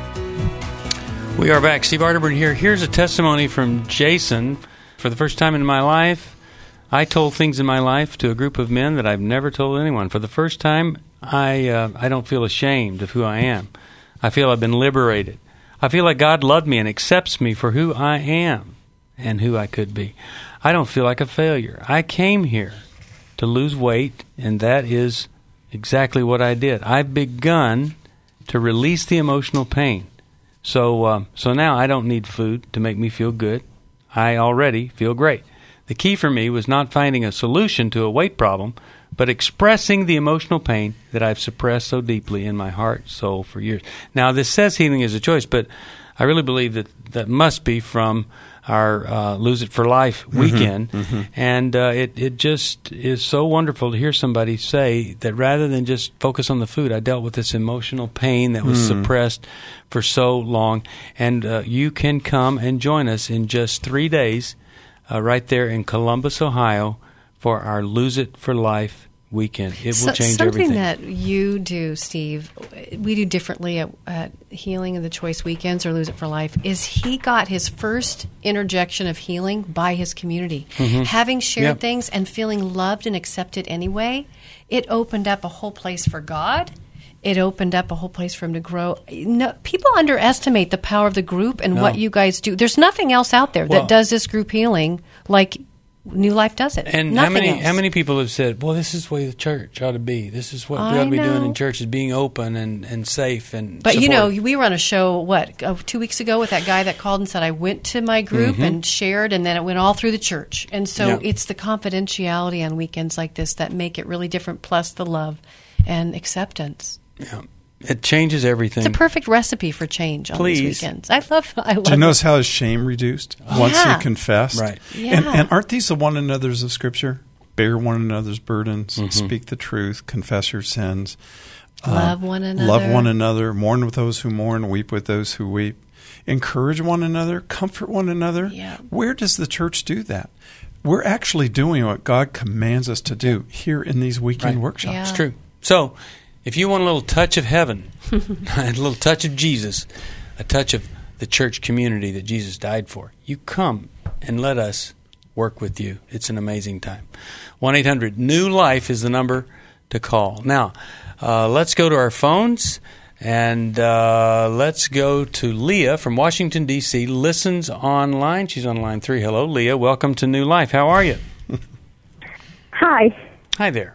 Speaker 2: We are back. Steve Arterburn here. Here's a testimony from Jason. For the first time in my life, I told things in my life to a group of men that I've never told anyone. For the first time, I uh, I don't feel ashamed of who I am. I feel I've been liberated. I feel like God loved me and accepts me for who I am and who I could be. I don't feel like a failure. I came here to lose weight, and that is exactly what I did. I've begun to release the emotional pain. So, uh, so now I don't need food to make me feel good. I already feel great. The key for me was not finding a solution to a weight problem, but expressing the emotional pain that I've suppressed so deeply in my heart, soul for years. Now, this says healing is a choice, but I really believe that that must be from our uh, Lose It for Life weekend.
Speaker 4: Mm-hmm, mm-hmm.
Speaker 2: And uh, it, it just is so wonderful to hear somebody say that rather than just focus on the food, I dealt with this emotional pain that was
Speaker 4: Mm.
Speaker 2: suppressed for so long. And uh, you can come and join us in just three days uh, right there in Columbus, Ohio, for our Lose It for Life weekend. It will
Speaker 3: So-
Speaker 2: change
Speaker 3: something
Speaker 2: everything.
Speaker 3: that you do, Steve, we do differently at, at Healing of the Choice weekends or Lose It for Life, is he got his first interjection of healing by his community.
Speaker 2: Mhm.
Speaker 3: Having shared
Speaker 2: Yep.
Speaker 3: things and feeling loved and accepted anyway, it opened up a whole place for God. It opened up a whole place for him to grow. No, people underestimate the power of the group and
Speaker 2: No.
Speaker 3: what you guys do. There's nothing else out there
Speaker 2: Well-
Speaker 3: that does this group healing like New Life does it.
Speaker 2: And
Speaker 3: Nothing
Speaker 2: how many
Speaker 3: else.
Speaker 2: how many people have said, well, this is the way the church ought to be. This is what we
Speaker 3: I
Speaker 2: ought to be doing
Speaker 3: know.
Speaker 2: in church, is being open and, and safe and
Speaker 3: But, you know,
Speaker 2: supportive.
Speaker 3: we were on a show, what, uh, two weeks ago with that guy that called and said, I went to my group
Speaker 2: Mhm.
Speaker 3: and shared, and then it went all through the church. And so
Speaker 2: Yeah.
Speaker 3: it's the confidentiality on weekends like this that make it really different, plus the love and acceptance.
Speaker 2: Yeah. It changes everything.
Speaker 3: It's a perfect recipe for change on
Speaker 2: Please.
Speaker 3: these weekends. I love I love
Speaker 4: Do you
Speaker 3: it.
Speaker 4: notice how his shame reduced once
Speaker 3: Yeah.
Speaker 4: he confessed?
Speaker 2: Right.
Speaker 3: Yeah.
Speaker 4: And, and aren't these the one another's of Scripture? Bear one another's burdens,
Speaker 2: Mhm.
Speaker 4: speak the truth, confess your sins. uh,
Speaker 3: Love one another.
Speaker 4: Love one another, mourn with those who mourn, weep with those who weep. Encourage one another, comfort one another.
Speaker 3: Yeah.
Speaker 4: Where does the church do that? We're actually doing what God commands us to do here in these weekend
Speaker 2: Right.
Speaker 4: workshops.
Speaker 3: Yeah.
Speaker 2: It's true. So, if you want a little touch of heaven, a little touch of Jesus, a touch of the church community that Jesus died for, you come and let us work with you. It's an amazing time. one eight hundred new life is the number to call. Now, uh, let's go to our phones, and uh, let's go to Leah from Washington, D C, listens online. She's on line three. Hello, Leah. Welcome to New Life. How are you?
Speaker 14: Hi.
Speaker 2: Hi there.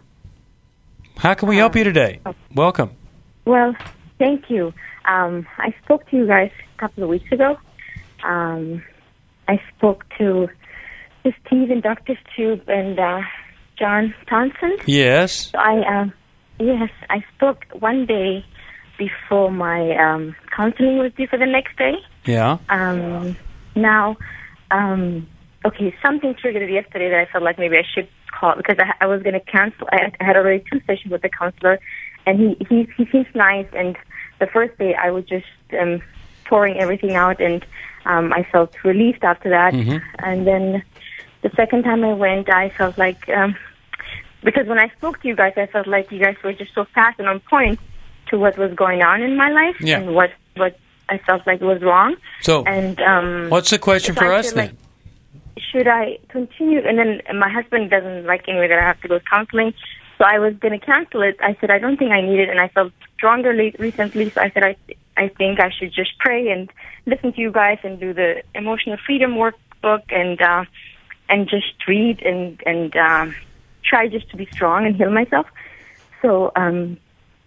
Speaker 2: How can we help you today? Welcome.
Speaker 14: Well, thank you. Um, I spoke to you guys a couple of weeks ago. Um, I spoke to, to Steve and Doctor Stube and uh, John Townsend.
Speaker 2: Yes.
Speaker 14: So I, um, yes, I spoke one day before my um, counseling was due for the next day.
Speaker 2: Yeah.
Speaker 14: Um, now, um, okay, something triggered it yesterday that I felt like maybe I should call because I, I was going to cancel. I, I had already two sessions with the counselor, and he, he, he seems nice. And the first day I was just um, pouring everything out, and um, I felt relieved after that.
Speaker 15: Mhm.
Speaker 14: And then the second time I went, I felt like, um, because when I spoke to you guys, I felt like you guys were just so fast and on point to what was going on in my life
Speaker 2: Yeah.
Speaker 14: and what, what I felt like was wrong.
Speaker 2: So,
Speaker 14: and um,
Speaker 2: what's the question
Speaker 14: so
Speaker 2: for
Speaker 14: I
Speaker 2: us
Speaker 14: feel
Speaker 2: then?
Speaker 14: like, should I continue? And then my husband doesn't like anyway that I have to go to counseling, so I was going to cancel it. I said I don't think I need it, and I felt stronger late, recently. So I said I I think I should just pray and listen to you guys and do the emotional freedom workbook and uh, and just read and and um, try just to be strong and heal myself. So um,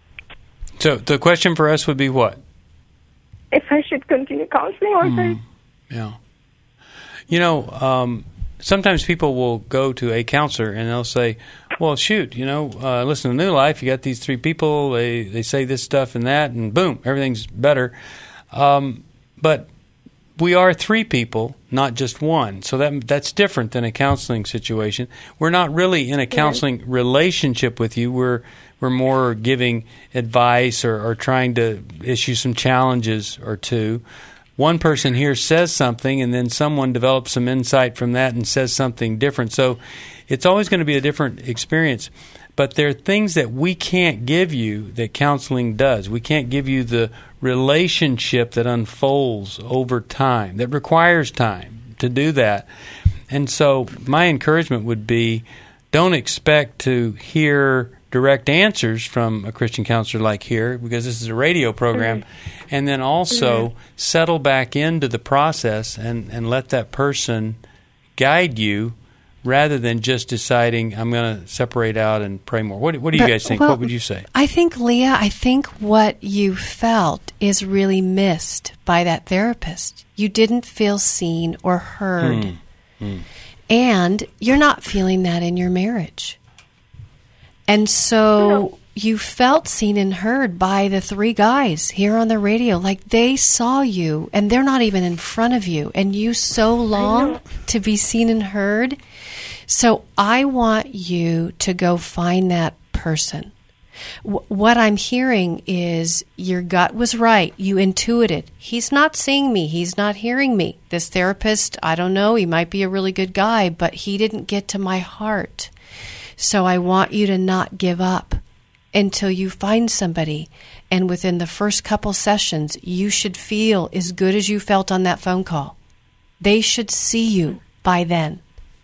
Speaker 2: So the question for us would be what?
Speaker 14: if I should continue counseling or if I
Speaker 2: Yeah. You know, um, sometimes people will go to a counselor and they'll say, well, shoot, you know, uh, listen to New Life. You got these three people. They, they say this stuff and that, and boom, everything's better. Um, but we are three people, not just one. So that that's different than a counseling situation. We're not really in a counseling relationship with you. We're we're more giving advice or, or trying to issue some challenges or two. One person here says something, and then someone develops some insight from that and says something different. So it's always going to be a different experience. But there are things that we can't give you that counseling does. We can't give you the relationship that unfolds over time, that requires time to do that. And so my encouragement would be, don't expect to hear direct answers from a Christian counselor like here, because this is a radio program, mm-hmm. and then also mm-hmm. settle back into the process and, and let that person guide you rather than just deciding, I'm going to separate out and pray more. What, what do you
Speaker 3: But,
Speaker 2: guys think?
Speaker 3: well,
Speaker 2: What would you say?
Speaker 3: I think, Leah, I think what you felt is really missed by that therapist. You didn't feel seen or heard.
Speaker 2: Hmm. Hmm.
Speaker 3: And you're not feeling that in your marriage. And so you felt seen and heard by the three guys here on the radio. Like they saw you, and they're not even in front of you, and you so long to be seen and heard. So I want you to go find that person. W- what I'm hearing is your gut was right. You intuited. He's not seeing me. He's not hearing me. This therapist, I don't know, he might be a really good guy, but he didn't get to my heart. So I want you to not give up until you find somebody. And within the first couple sessions, you should feel as good as you felt on that phone call. They should see you by then.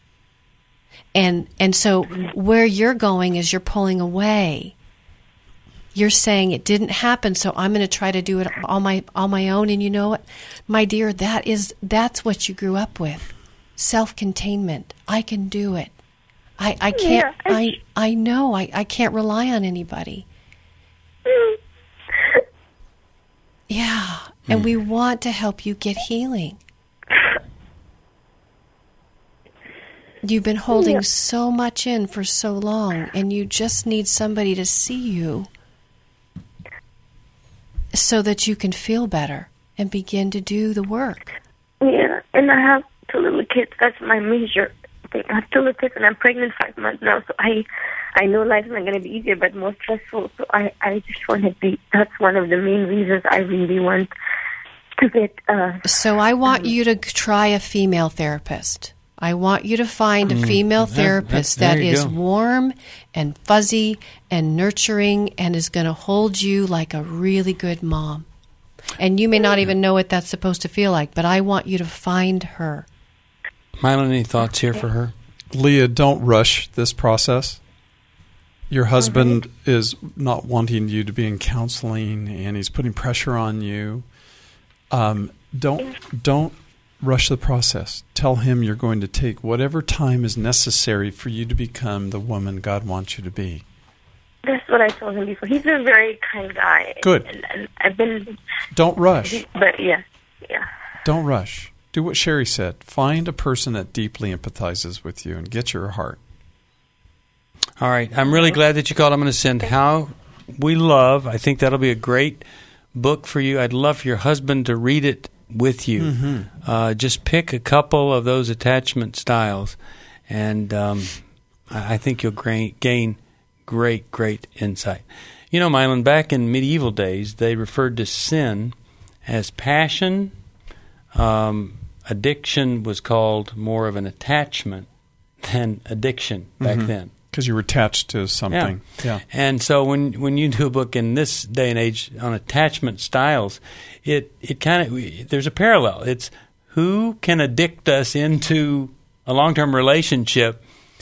Speaker 3: And and so where you're going is you're pulling away. You're saying it didn't happen, so I'm going to try to do it on my on my own. And you know what, my dear, that is that's what you grew up with. self-containment. I can do it. I, I can't,
Speaker 14: Yeah, I-
Speaker 3: I, I know I, I can't rely on anybody. Yeah, and we want to help you get healing. You've been holding
Speaker 14: Yeah.
Speaker 3: so much in for so long, and you just need somebody to see you so that you can feel better and begin to do the work.
Speaker 14: Yeah, and I have two little kids. That's my major thing. I have two little kids, and I'm pregnant five months now. So I, I know life's not going to be easier, but more stressful. So I, I just want to be. That's one of the main reasons I really want to get. Uh,
Speaker 3: So I want you to try a female therapist. I want you to find a
Speaker 2: Mm,
Speaker 3: female
Speaker 2: that-
Speaker 3: therapist
Speaker 2: that-
Speaker 3: that
Speaker 2: there you
Speaker 3: is
Speaker 2: go.
Speaker 3: warm and fuzzy and nurturing and is going to hold you like a really good mom. And you may not even know what that's supposed to feel like, but I want you to find her.
Speaker 2: Mylon, any thoughts here for her?
Speaker 4: Leah, don't rush this process. Your husband is not wanting you to be in counseling, and he's putting pressure on you. Um, don't don't rush the process. Tell him you're going to take whatever time is necessary for you to become the woman God wants you to be.
Speaker 14: That's what I told him before. He's a very kind guy.
Speaker 4: Good.
Speaker 14: And, and I've been.
Speaker 4: Don't rush.
Speaker 14: But yeah, yeah.
Speaker 4: Don't rush. Do what Sherry said. Find a person that deeply empathizes with you and get your heart.
Speaker 2: All right. I'm really glad that you called. I'm going to send How We Love. I think that'll be a great book for you. I'd love for your husband to read it with you.
Speaker 4: Mm-hmm.
Speaker 2: Uh, just pick a couple of those attachment styles, and um, I I think you'll gra- gain great, great insight. You know, Mylon, back in medieval days, they referred to sin as passion. Um, addiction was called more of an attachment than addiction back
Speaker 4: Mhm.
Speaker 2: then.
Speaker 4: Because you were attached to something.
Speaker 2: Yeah.
Speaker 4: Yeah.
Speaker 2: And so when when you do a book in this day and age on attachment styles, it, it kind of, there's a parallel. It's who can addict us into a long-term relationship.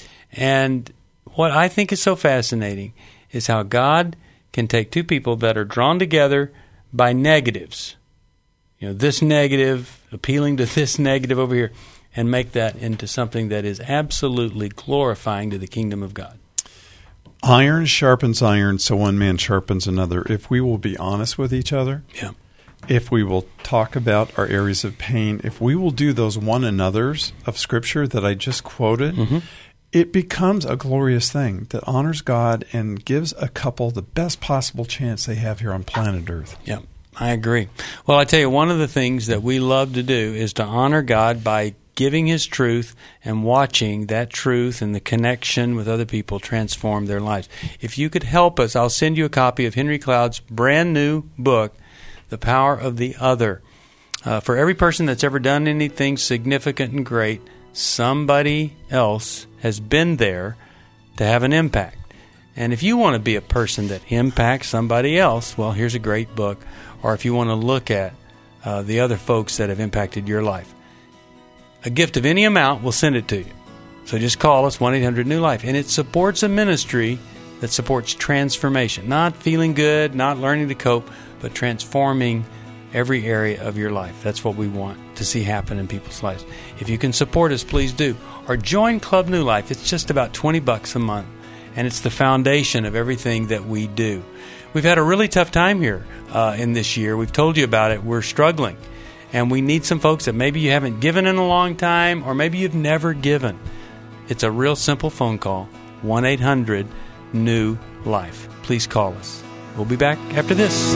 Speaker 2: And what I think is so fascinating is how God can take two people that are drawn together by negatives, you know, this negative appealing to this negative over here, and make that into something that is absolutely glorifying to the kingdom of God.
Speaker 4: Iron sharpens iron, so one man sharpens another. If we will be honest with each other,
Speaker 2: Yeah.
Speaker 4: if we will talk about our areas of pain, if we will do those one another's of Scripture that I just quoted,
Speaker 2: Mm-hmm.
Speaker 4: it becomes a glorious thing that honors God and gives a couple the best possible chance they have here on planet Earth.
Speaker 2: Yeah, I agree. Well, I tell you, one of the things that we love to do is to honor God by giving His truth and watching that truth and the connection with other people transform their lives. If you could help us, I'll send you a copy of Henry Cloud's brand new book, The Power of the Other. Uh, for every person that's ever done anything significant and great, somebody else has been there to have an impact. And if you want to be a person that impacts somebody else, well, here's a great book. Or if you want to look at uh, the other folks that have impacted your life, a gift of any amount, we'll send it to you. So just call us, one eight hundred new life. And it supports a ministry that supports transformation. Not feeling good, not learning to cope, but transforming every area of your life. That's what we want to see happen in people's lives. If you can support us, please do. Or join Club New Life. It's just about twenty bucks a month. And it's the foundation of everything that we do. We've had a really tough time here uh, in this year. We've told you about it. We're struggling. And we need some folks that maybe you haven't given in a long time, or maybe you've never given. It's a real simple phone call, one eight hundred new life. Please call us. We'll be back after this.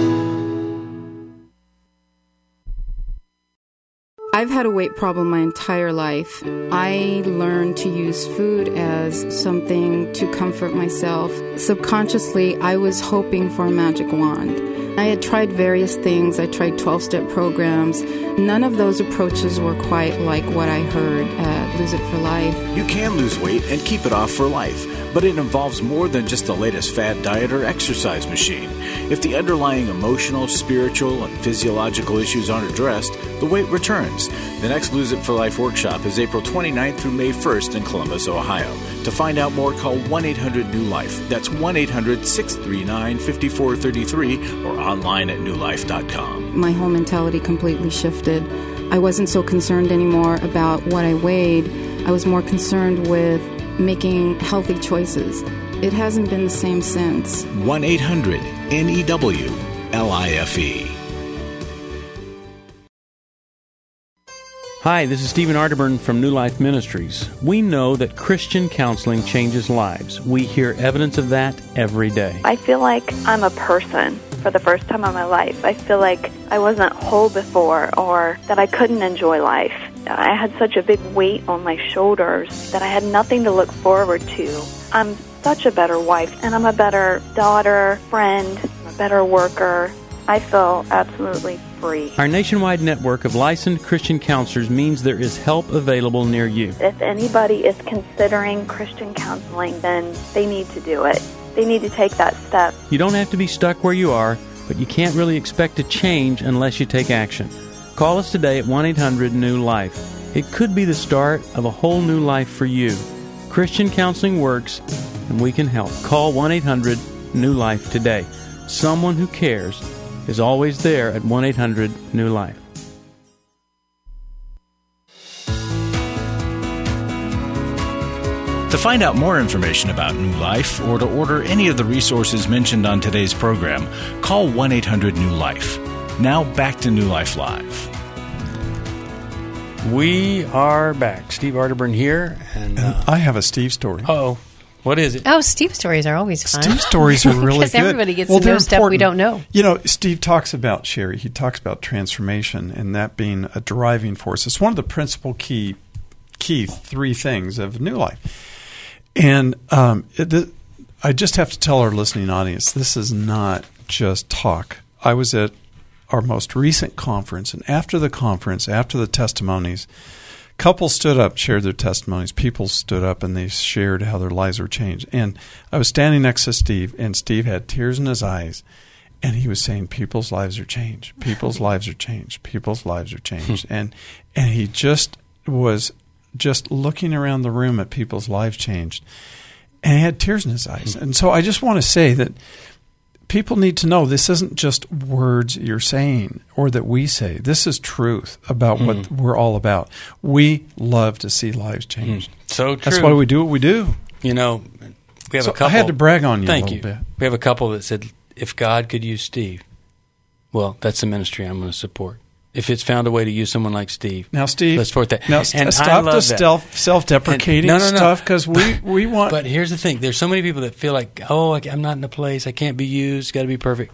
Speaker 15: I've had a weight problem my entire life. I learned to use food as something to comfort myself. Subconsciously, I was hoping for a magic wand. I had tried various things. I tried twelve-step programs. None of those approaches were quite like what I heard at Lose It for Life.
Speaker 1: You can lose weight and keep it off for life, but it involves more than just the latest fad diet or exercise machine. If the underlying emotional, spiritual, and physiological issues aren't addressed, the weight returns. The next Lose It for Life workshop is April twenty-ninth through May first in Columbus, Ohio. To find out more, call one eight hundred new life. That's one eight hundred six three nine five four three three or online at new life dot com.
Speaker 15: My whole mentality completely shifted. I wasn't so concerned anymore about what I weighed. I was more concerned with making healthy choices. It hasn't been the same since.
Speaker 1: one eight hundred N E W L I F E.
Speaker 2: Hi, this is Stephen Arterburn from New Life Ministries. We know that Christian counseling changes lives. We hear evidence of that every day.
Speaker 11: I feel like I'm a person for the first time in my life. I feel like I wasn't whole before, or that I couldn't enjoy life. I had such a big weight on my shoulders that I had nothing to look forward to. I'm such a better wife, and I'm a better daughter, friend, a better worker. I feel absolutely free.
Speaker 2: Our nationwide network of licensed Christian counselors means there is help available near you.
Speaker 11: If anybody is considering Christian counseling, then they need to do it. They need to take that step.
Speaker 2: You don't have to be stuck where you are, but you can't really expect to change unless you take action. Call us today at one eight hundred new life. It could be the start of a whole new life for you. Christian counseling works, and we can help. Call one eight hundred new life today. Someone who cares is always there at one eight hundred new life.
Speaker 1: To find out more information about New Life or to order any of the resources mentioned on today's program, call one eight hundred new life. Now back to New Life Live.
Speaker 2: We are back. Steve Arterburn here. And, uh,
Speaker 4: and I have a Steve story.
Speaker 2: Uh-oh. What is it?
Speaker 3: Oh, Steve stories are always fun.
Speaker 4: Steve stories are really
Speaker 3: because
Speaker 4: good.
Speaker 3: everybody gets
Speaker 4: well,
Speaker 3: to know
Speaker 4: important.
Speaker 3: stuff we don't know.
Speaker 4: You know, Steve talks about, Sherry, he talks about transformation and that being a driving force. It's one of the principal key, key three things of New Life. And um, it, the, I just have to tell our listening audience, this is not just talk. I was at our most recent conference, and after the conference, after the testimonies, couples stood up, shared their testimonies. People stood up, and they shared how their lives were changed. And I was standing next to Steve, and Steve had tears in his eyes, and he was saying, people's lives are changed. People's lives are changed. People's lives are changed. and and he just was just looking around the room at people's lives changed, and he had tears in his eyes. And so I just want to say that people need to know this isn't just words you're saying or that we say. This is truth about mm. what we're all about. We love to see lives changed.
Speaker 2: Mm. So true.
Speaker 4: That's why we do what we do.
Speaker 2: You know, we have
Speaker 4: so
Speaker 2: a couple.
Speaker 4: I had to brag on you
Speaker 2: Thank
Speaker 4: a little
Speaker 2: you.
Speaker 4: bit.
Speaker 2: We have a couple that said, if God could use Steve, well, that's the ministry I'm going to support. If it's found a way to use someone like Steve.
Speaker 4: Now, Steve,
Speaker 2: let's support that.
Speaker 4: Now,
Speaker 2: and
Speaker 4: stop the
Speaker 2: that.
Speaker 4: self, self-deprecating
Speaker 2: and, no, no, no.
Speaker 4: stuff because we, we want...
Speaker 2: But here's the thing. There's so many people that feel like, oh, I'm not in a place. I can't be used. Got to be perfect.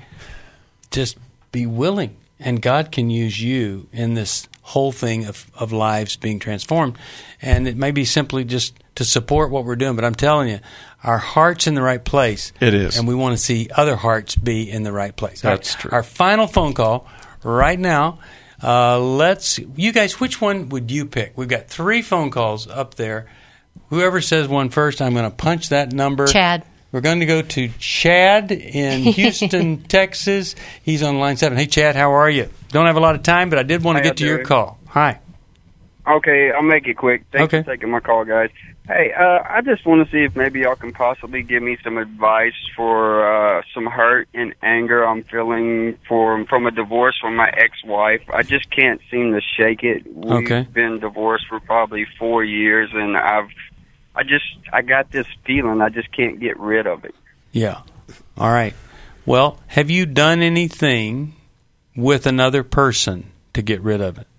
Speaker 2: Just be willing. And God can use you in this whole thing of, of lives being transformed. And it may be simply just to support what we're doing. But I'm telling you, our heart's in the right place.
Speaker 4: It is.
Speaker 2: And we want to see other hearts be in the right place.
Speaker 4: That's
Speaker 2: right.
Speaker 4: true.
Speaker 2: Our final phone call right now. Uh, let's, you guys, which one would you pick? We've got three phone calls up there. Whoever says one first, I'm going to punch that number.
Speaker 3: Chad.
Speaker 2: We're going to go to Chad in Houston, Texas. He's on line seven. Hey, Chad, how are you? Don't have a lot of time, but I did want to
Speaker 16: How
Speaker 2: get to
Speaker 16: doing?
Speaker 2: your call. Hi.
Speaker 16: Okay, I'll make it quick. Thanks
Speaker 2: okay.
Speaker 16: for taking my call, guys. Hey, uh, I just want to see if maybe y'all can possibly give me some advice for uh, some hurt and anger I'm feeling for from a divorce from my ex-wife. I just can't seem to shake it. We've
Speaker 2: okay.
Speaker 16: been divorced for probably four years, and I've, I just, I got this feeling I just can't get rid of it.
Speaker 2: Yeah. All right. Well, have you done anything with another person to get rid of it?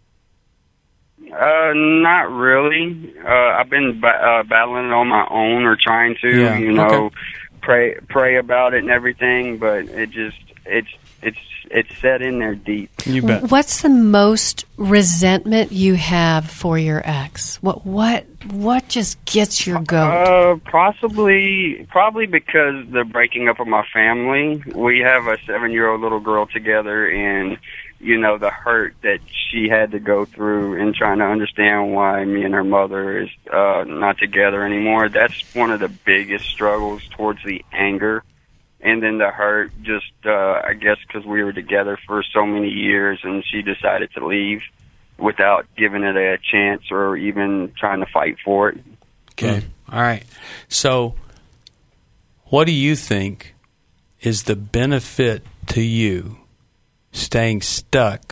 Speaker 16: Uh, not really. Uh, I've been ba- uh, battling it on my own or trying to,
Speaker 2: yeah.
Speaker 16: you know,
Speaker 2: okay.
Speaker 16: pray pray about it and everything, but it just it's it's it's set in there deep.
Speaker 2: You bet.
Speaker 3: What's the most resentment you have for your ex? What what what just gets your goat?
Speaker 16: Uh, possibly probably because the breaking up of my family. We have a seven-year-old little girl together, and you know, the hurt that she had to go through in trying to understand why me and her mother is uh, not together anymore. That's one of the biggest struggles towards the anger. And then the hurt, just, uh, I guess, because we were together for so many years and she decided to leave without giving it a chance or even trying to fight for it.
Speaker 2: Okay. Mm. All right. So what do you think is the benefit to you staying stuck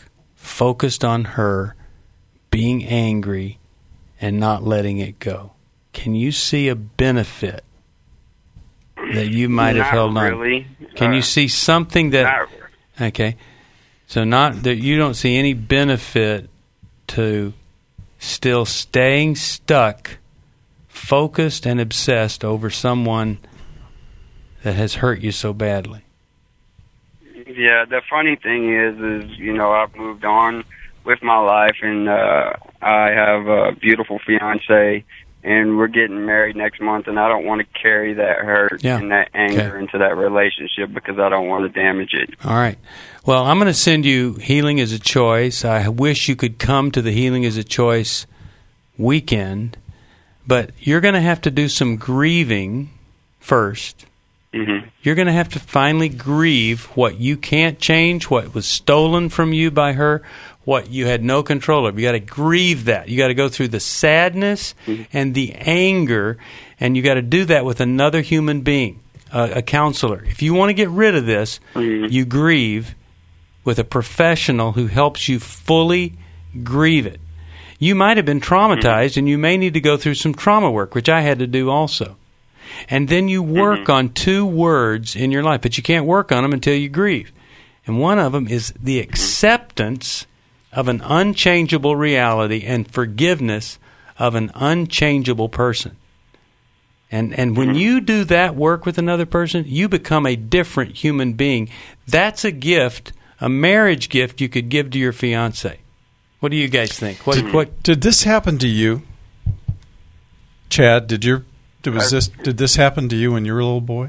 Speaker 2: focused on her being angry and not letting it go? Can you see a benefit that you might have
Speaker 16: Not
Speaker 2: held
Speaker 16: really.
Speaker 2: on? Can
Speaker 16: Uh,
Speaker 2: you see something that...
Speaker 16: not-
Speaker 2: Okay. So not that you don't see any benefit to still staying stuck, focused and obsessed over someone that has hurt you so badly.
Speaker 16: Yeah, the funny thing is, is you know, I've moved on with my life, and uh, I have a beautiful fiance, and we're getting married next month, and I don't want to carry that hurt
Speaker 2: Yeah.
Speaker 16: and that anger
Speaker 2: Okay.
Speaker 16: into that relationship because I don't want to damage it.
Speaker 2: All right. Well, I'm going to send you Healing is a Choice. I wish you could come to the Healing is a Choice weekend, but you're going to have to do some grieving first.
Speaker 16: Mm-hmm.
Speaker 2: You're going to have to finally grieve what you can't change, what was stolen from you by her, what you had no control of. You got to grieve that. You got to go through the sadness
Speaker 16: Mm-hmm.
Speaker 2: and the anger, and you got to do that with another human being, a, a counselor. If you want to get rid of this,
Speaker 16: Mm-hmm.
Speaker 2: you grieve with a professional who helps you fully grieve it. You might have been traumatized, and you may need to go through some trauma work, which I had to do also. And then you work
Speaker 16: Mm-hmm.
Speaker 2: on two words in your life, but you can't work on them until you grieve. And one of them is the acceptance of an unchangeable reality and forgiveness of an unchangeable person. And and when you do that work with another person, you become a different human being. That's a gift, a marriage gift you could give to your fiancé. What do you guys think? What
Speaker 4: Did,
Speaker 2: what
Speaker 4: did this happen to you, Chad? Did your did, was this did this happen to you when you were a little boy?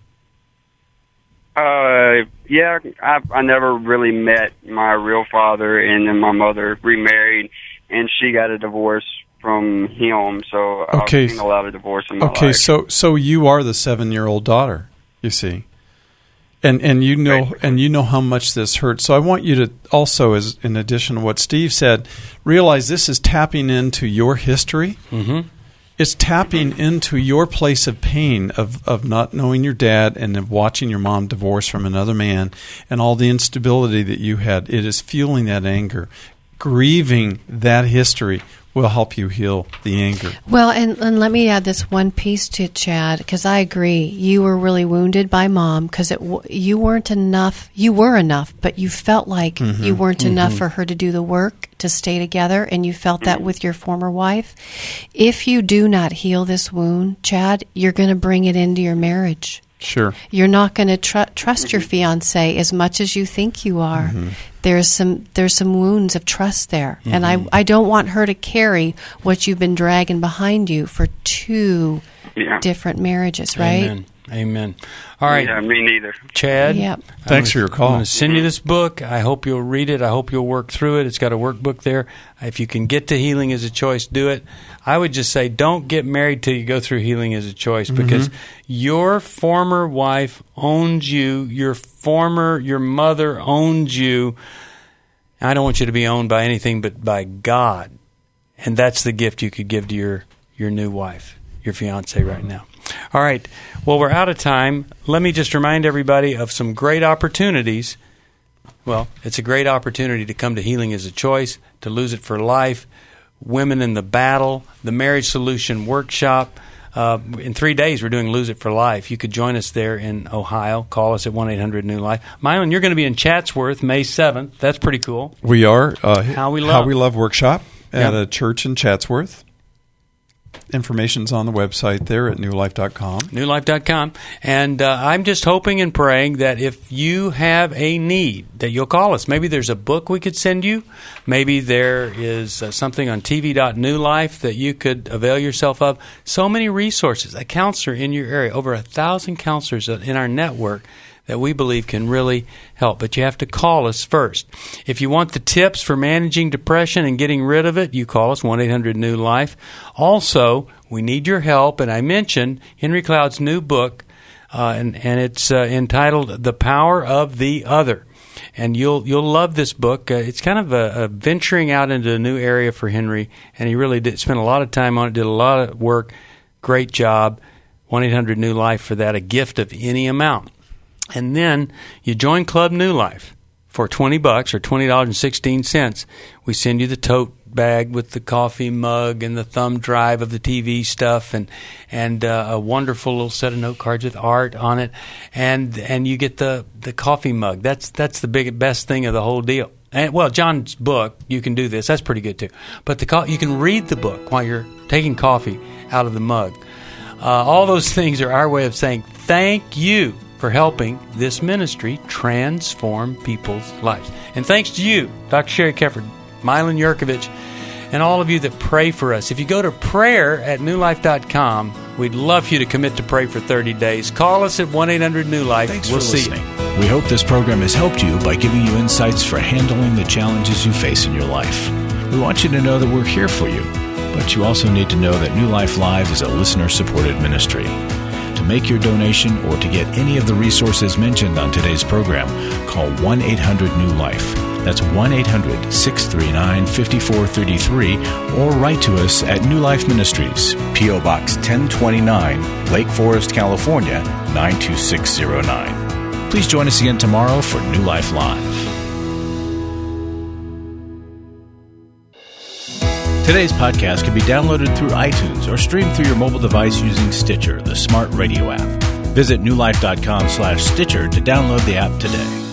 Speaker 16: Uh, yeah, I, I never really met my real father, and then my mother remarried, and she got a divorce from him. So
Speaker 4: Okay.
Speaker 16: I've seen a lot of divorce in my
Speaker 4: Okay,
Speaker 16: life.
Speaker 4: so so you are the seven-year-old daughter, you see, and and you know and you know how much this hurts. So I want you to also, as in addition to what Steve said, realize this is tapping into your history.
Speaker 2: Mm-hmm.
Speaker 4: It's tapping into your place of pain of, of not knowing your dad and of watching your mom divorce from another man and all the instability that you had. It is fueling that anger. Grieving that history will help you heal the anger.
Speaker 3: Well, and, and let me add this one piece to it, Chad, because I agree. You were really wounded by mom because it w- you weren't enough. You were enough, but you felt like
Speaker 17: Mhm.
Speaker 3: you weren't enough
Speaker 17: Mhm.
Speaker 3: for her to do the work to stay together, and you felt that with your former wife. If you do not heal this wound, Chad, you're going to bring it into your marriage.
Speaker 4: Sure.
Speaker 3: You're not going to tr- trust your fiance as much as you think you are.
Speaker 4: Mm-hmm.
Speaker 3: There's some there's some wounds of trust there, and
Speaker 2: Mhm.
Speaker 3: I I don't want her to carry what you've been dragging behind you for two
Speaker 16: Yeah.
Speaker 3: different marriages, right?
Speaker 2: Amen. Amen. All right.
Speaker 16: Yeah, me neither.
Speaker 2: Chad,
Speaker 3: Yep.
Speaker 2: I'm
Speaker 4: Thanks for
Speaker 2: gonna-
Speaker 4: your call.
Speaker 2: I'm going to send you this book. I hope you'll read it. I hope you'll work through it. It's got a workbook there. If you can get to Healing is a Choice, do it. I would just say don't get married till you go through Healing is a Choice, because
Speaker 4: Mhm.
Speaker 2: your former wife owns you. Your former, your mother owns you. I don't want you to be owned by anything but by God. And that's the gift you could give to your, your new wife, your fiance right now. All right. Well, we're out of time. Let me just remind everybody of some great opportunities. Well, it's a great opportunity to come to Healing is a Choice, to Lose It for Life, Women in the Battle, the Marriage Solution Workshop. Uh, in three days, we're doing Lose It for Life. You could join us there in Ohio. Call us at one eight hundred new life. Mylan, you're going to be in Chatsworth May seventh. That's pretty cool.
Speaker 4: We are uh,
Speaker 2: How We Love.
Speaker 4: How We Love workshop at
Speaker 2: Yep.
Speaker 4: a church in Chatsworth. Information's on the website there at new life dot com.
Speaker 2: new life dot com. And uh, I'm just hoping and praying that if you have a need, that you'll call us. Maybe there's a book we could send you. Maybe there is uh, something on T V dot new life that you could avail yourself of. So many resources. A counselor in your area, over a thousand counselors in our network that we believe can really help. But you have to call us first. If you want the tips for managing depression and getting rid of it, you call us, one eight hundred new life. Also, we need your help. And I mentioned Henry Cloud's new book, uh, and, and it's uh, entitled The Power of the Other. And you'll you'll love this book. Uh, it's kind of a, a venturing out into a new area for Henry, and he really did spend a lot of time on it, did a lot of work. Great job. one eight hundred new life for that, a gift of any amount. And then you join Club New Life for twenty bucks or twenty dollars and sixteen cents, we send you the tote bag with the coffee mug and the thumb drive of the T V stuff, and and uh, a wonderful little set of note cards with art on it, and and you get the, the coffee mug. That's that's the big best thing of the whole deal. And well, John's book, you can do this. That's pretty good too. But the co- you can read the book while you're taking coffee out of the mug. Uh, all those things are our way of saying thank you for helping this ministry transform people's lives. And thanks to you, Doctor Sherry Keffer, Mylan Yurkovich, and all of you that pray for us. If you go to prayer at new life dot com, we'd love for you to commit to pray for thirty days. Call us at one eight hundred new life.
Speaker 1: Thanks
Speaker 2: we'll
Speaker 1: for
Speaker 2: see
Speaker 1: listening.
Speaker 2: you.
Speaker 1: We hope this program has helped you by giving you insights for handling the challenges you face in your life. We want you to know that we're here for you, but you also need to know that New Life Live is a listener-supported ministry. To make your donation or to get any of the resources mentioned on today's program, call one eight hundred new life. That's one eight hundred six three nine five four three three, or write to us at New Life Ministries, P O. Box ten twenty-nine, Lake Forest, California, nine two six zero nine. Please join us again tomorrow for New Life Live. Today's podcast can be downloaded through iTunes or streamed through your mobile device using Stitcher, the smart radio app. Visit new life dot com slash Stitcher to download the app today.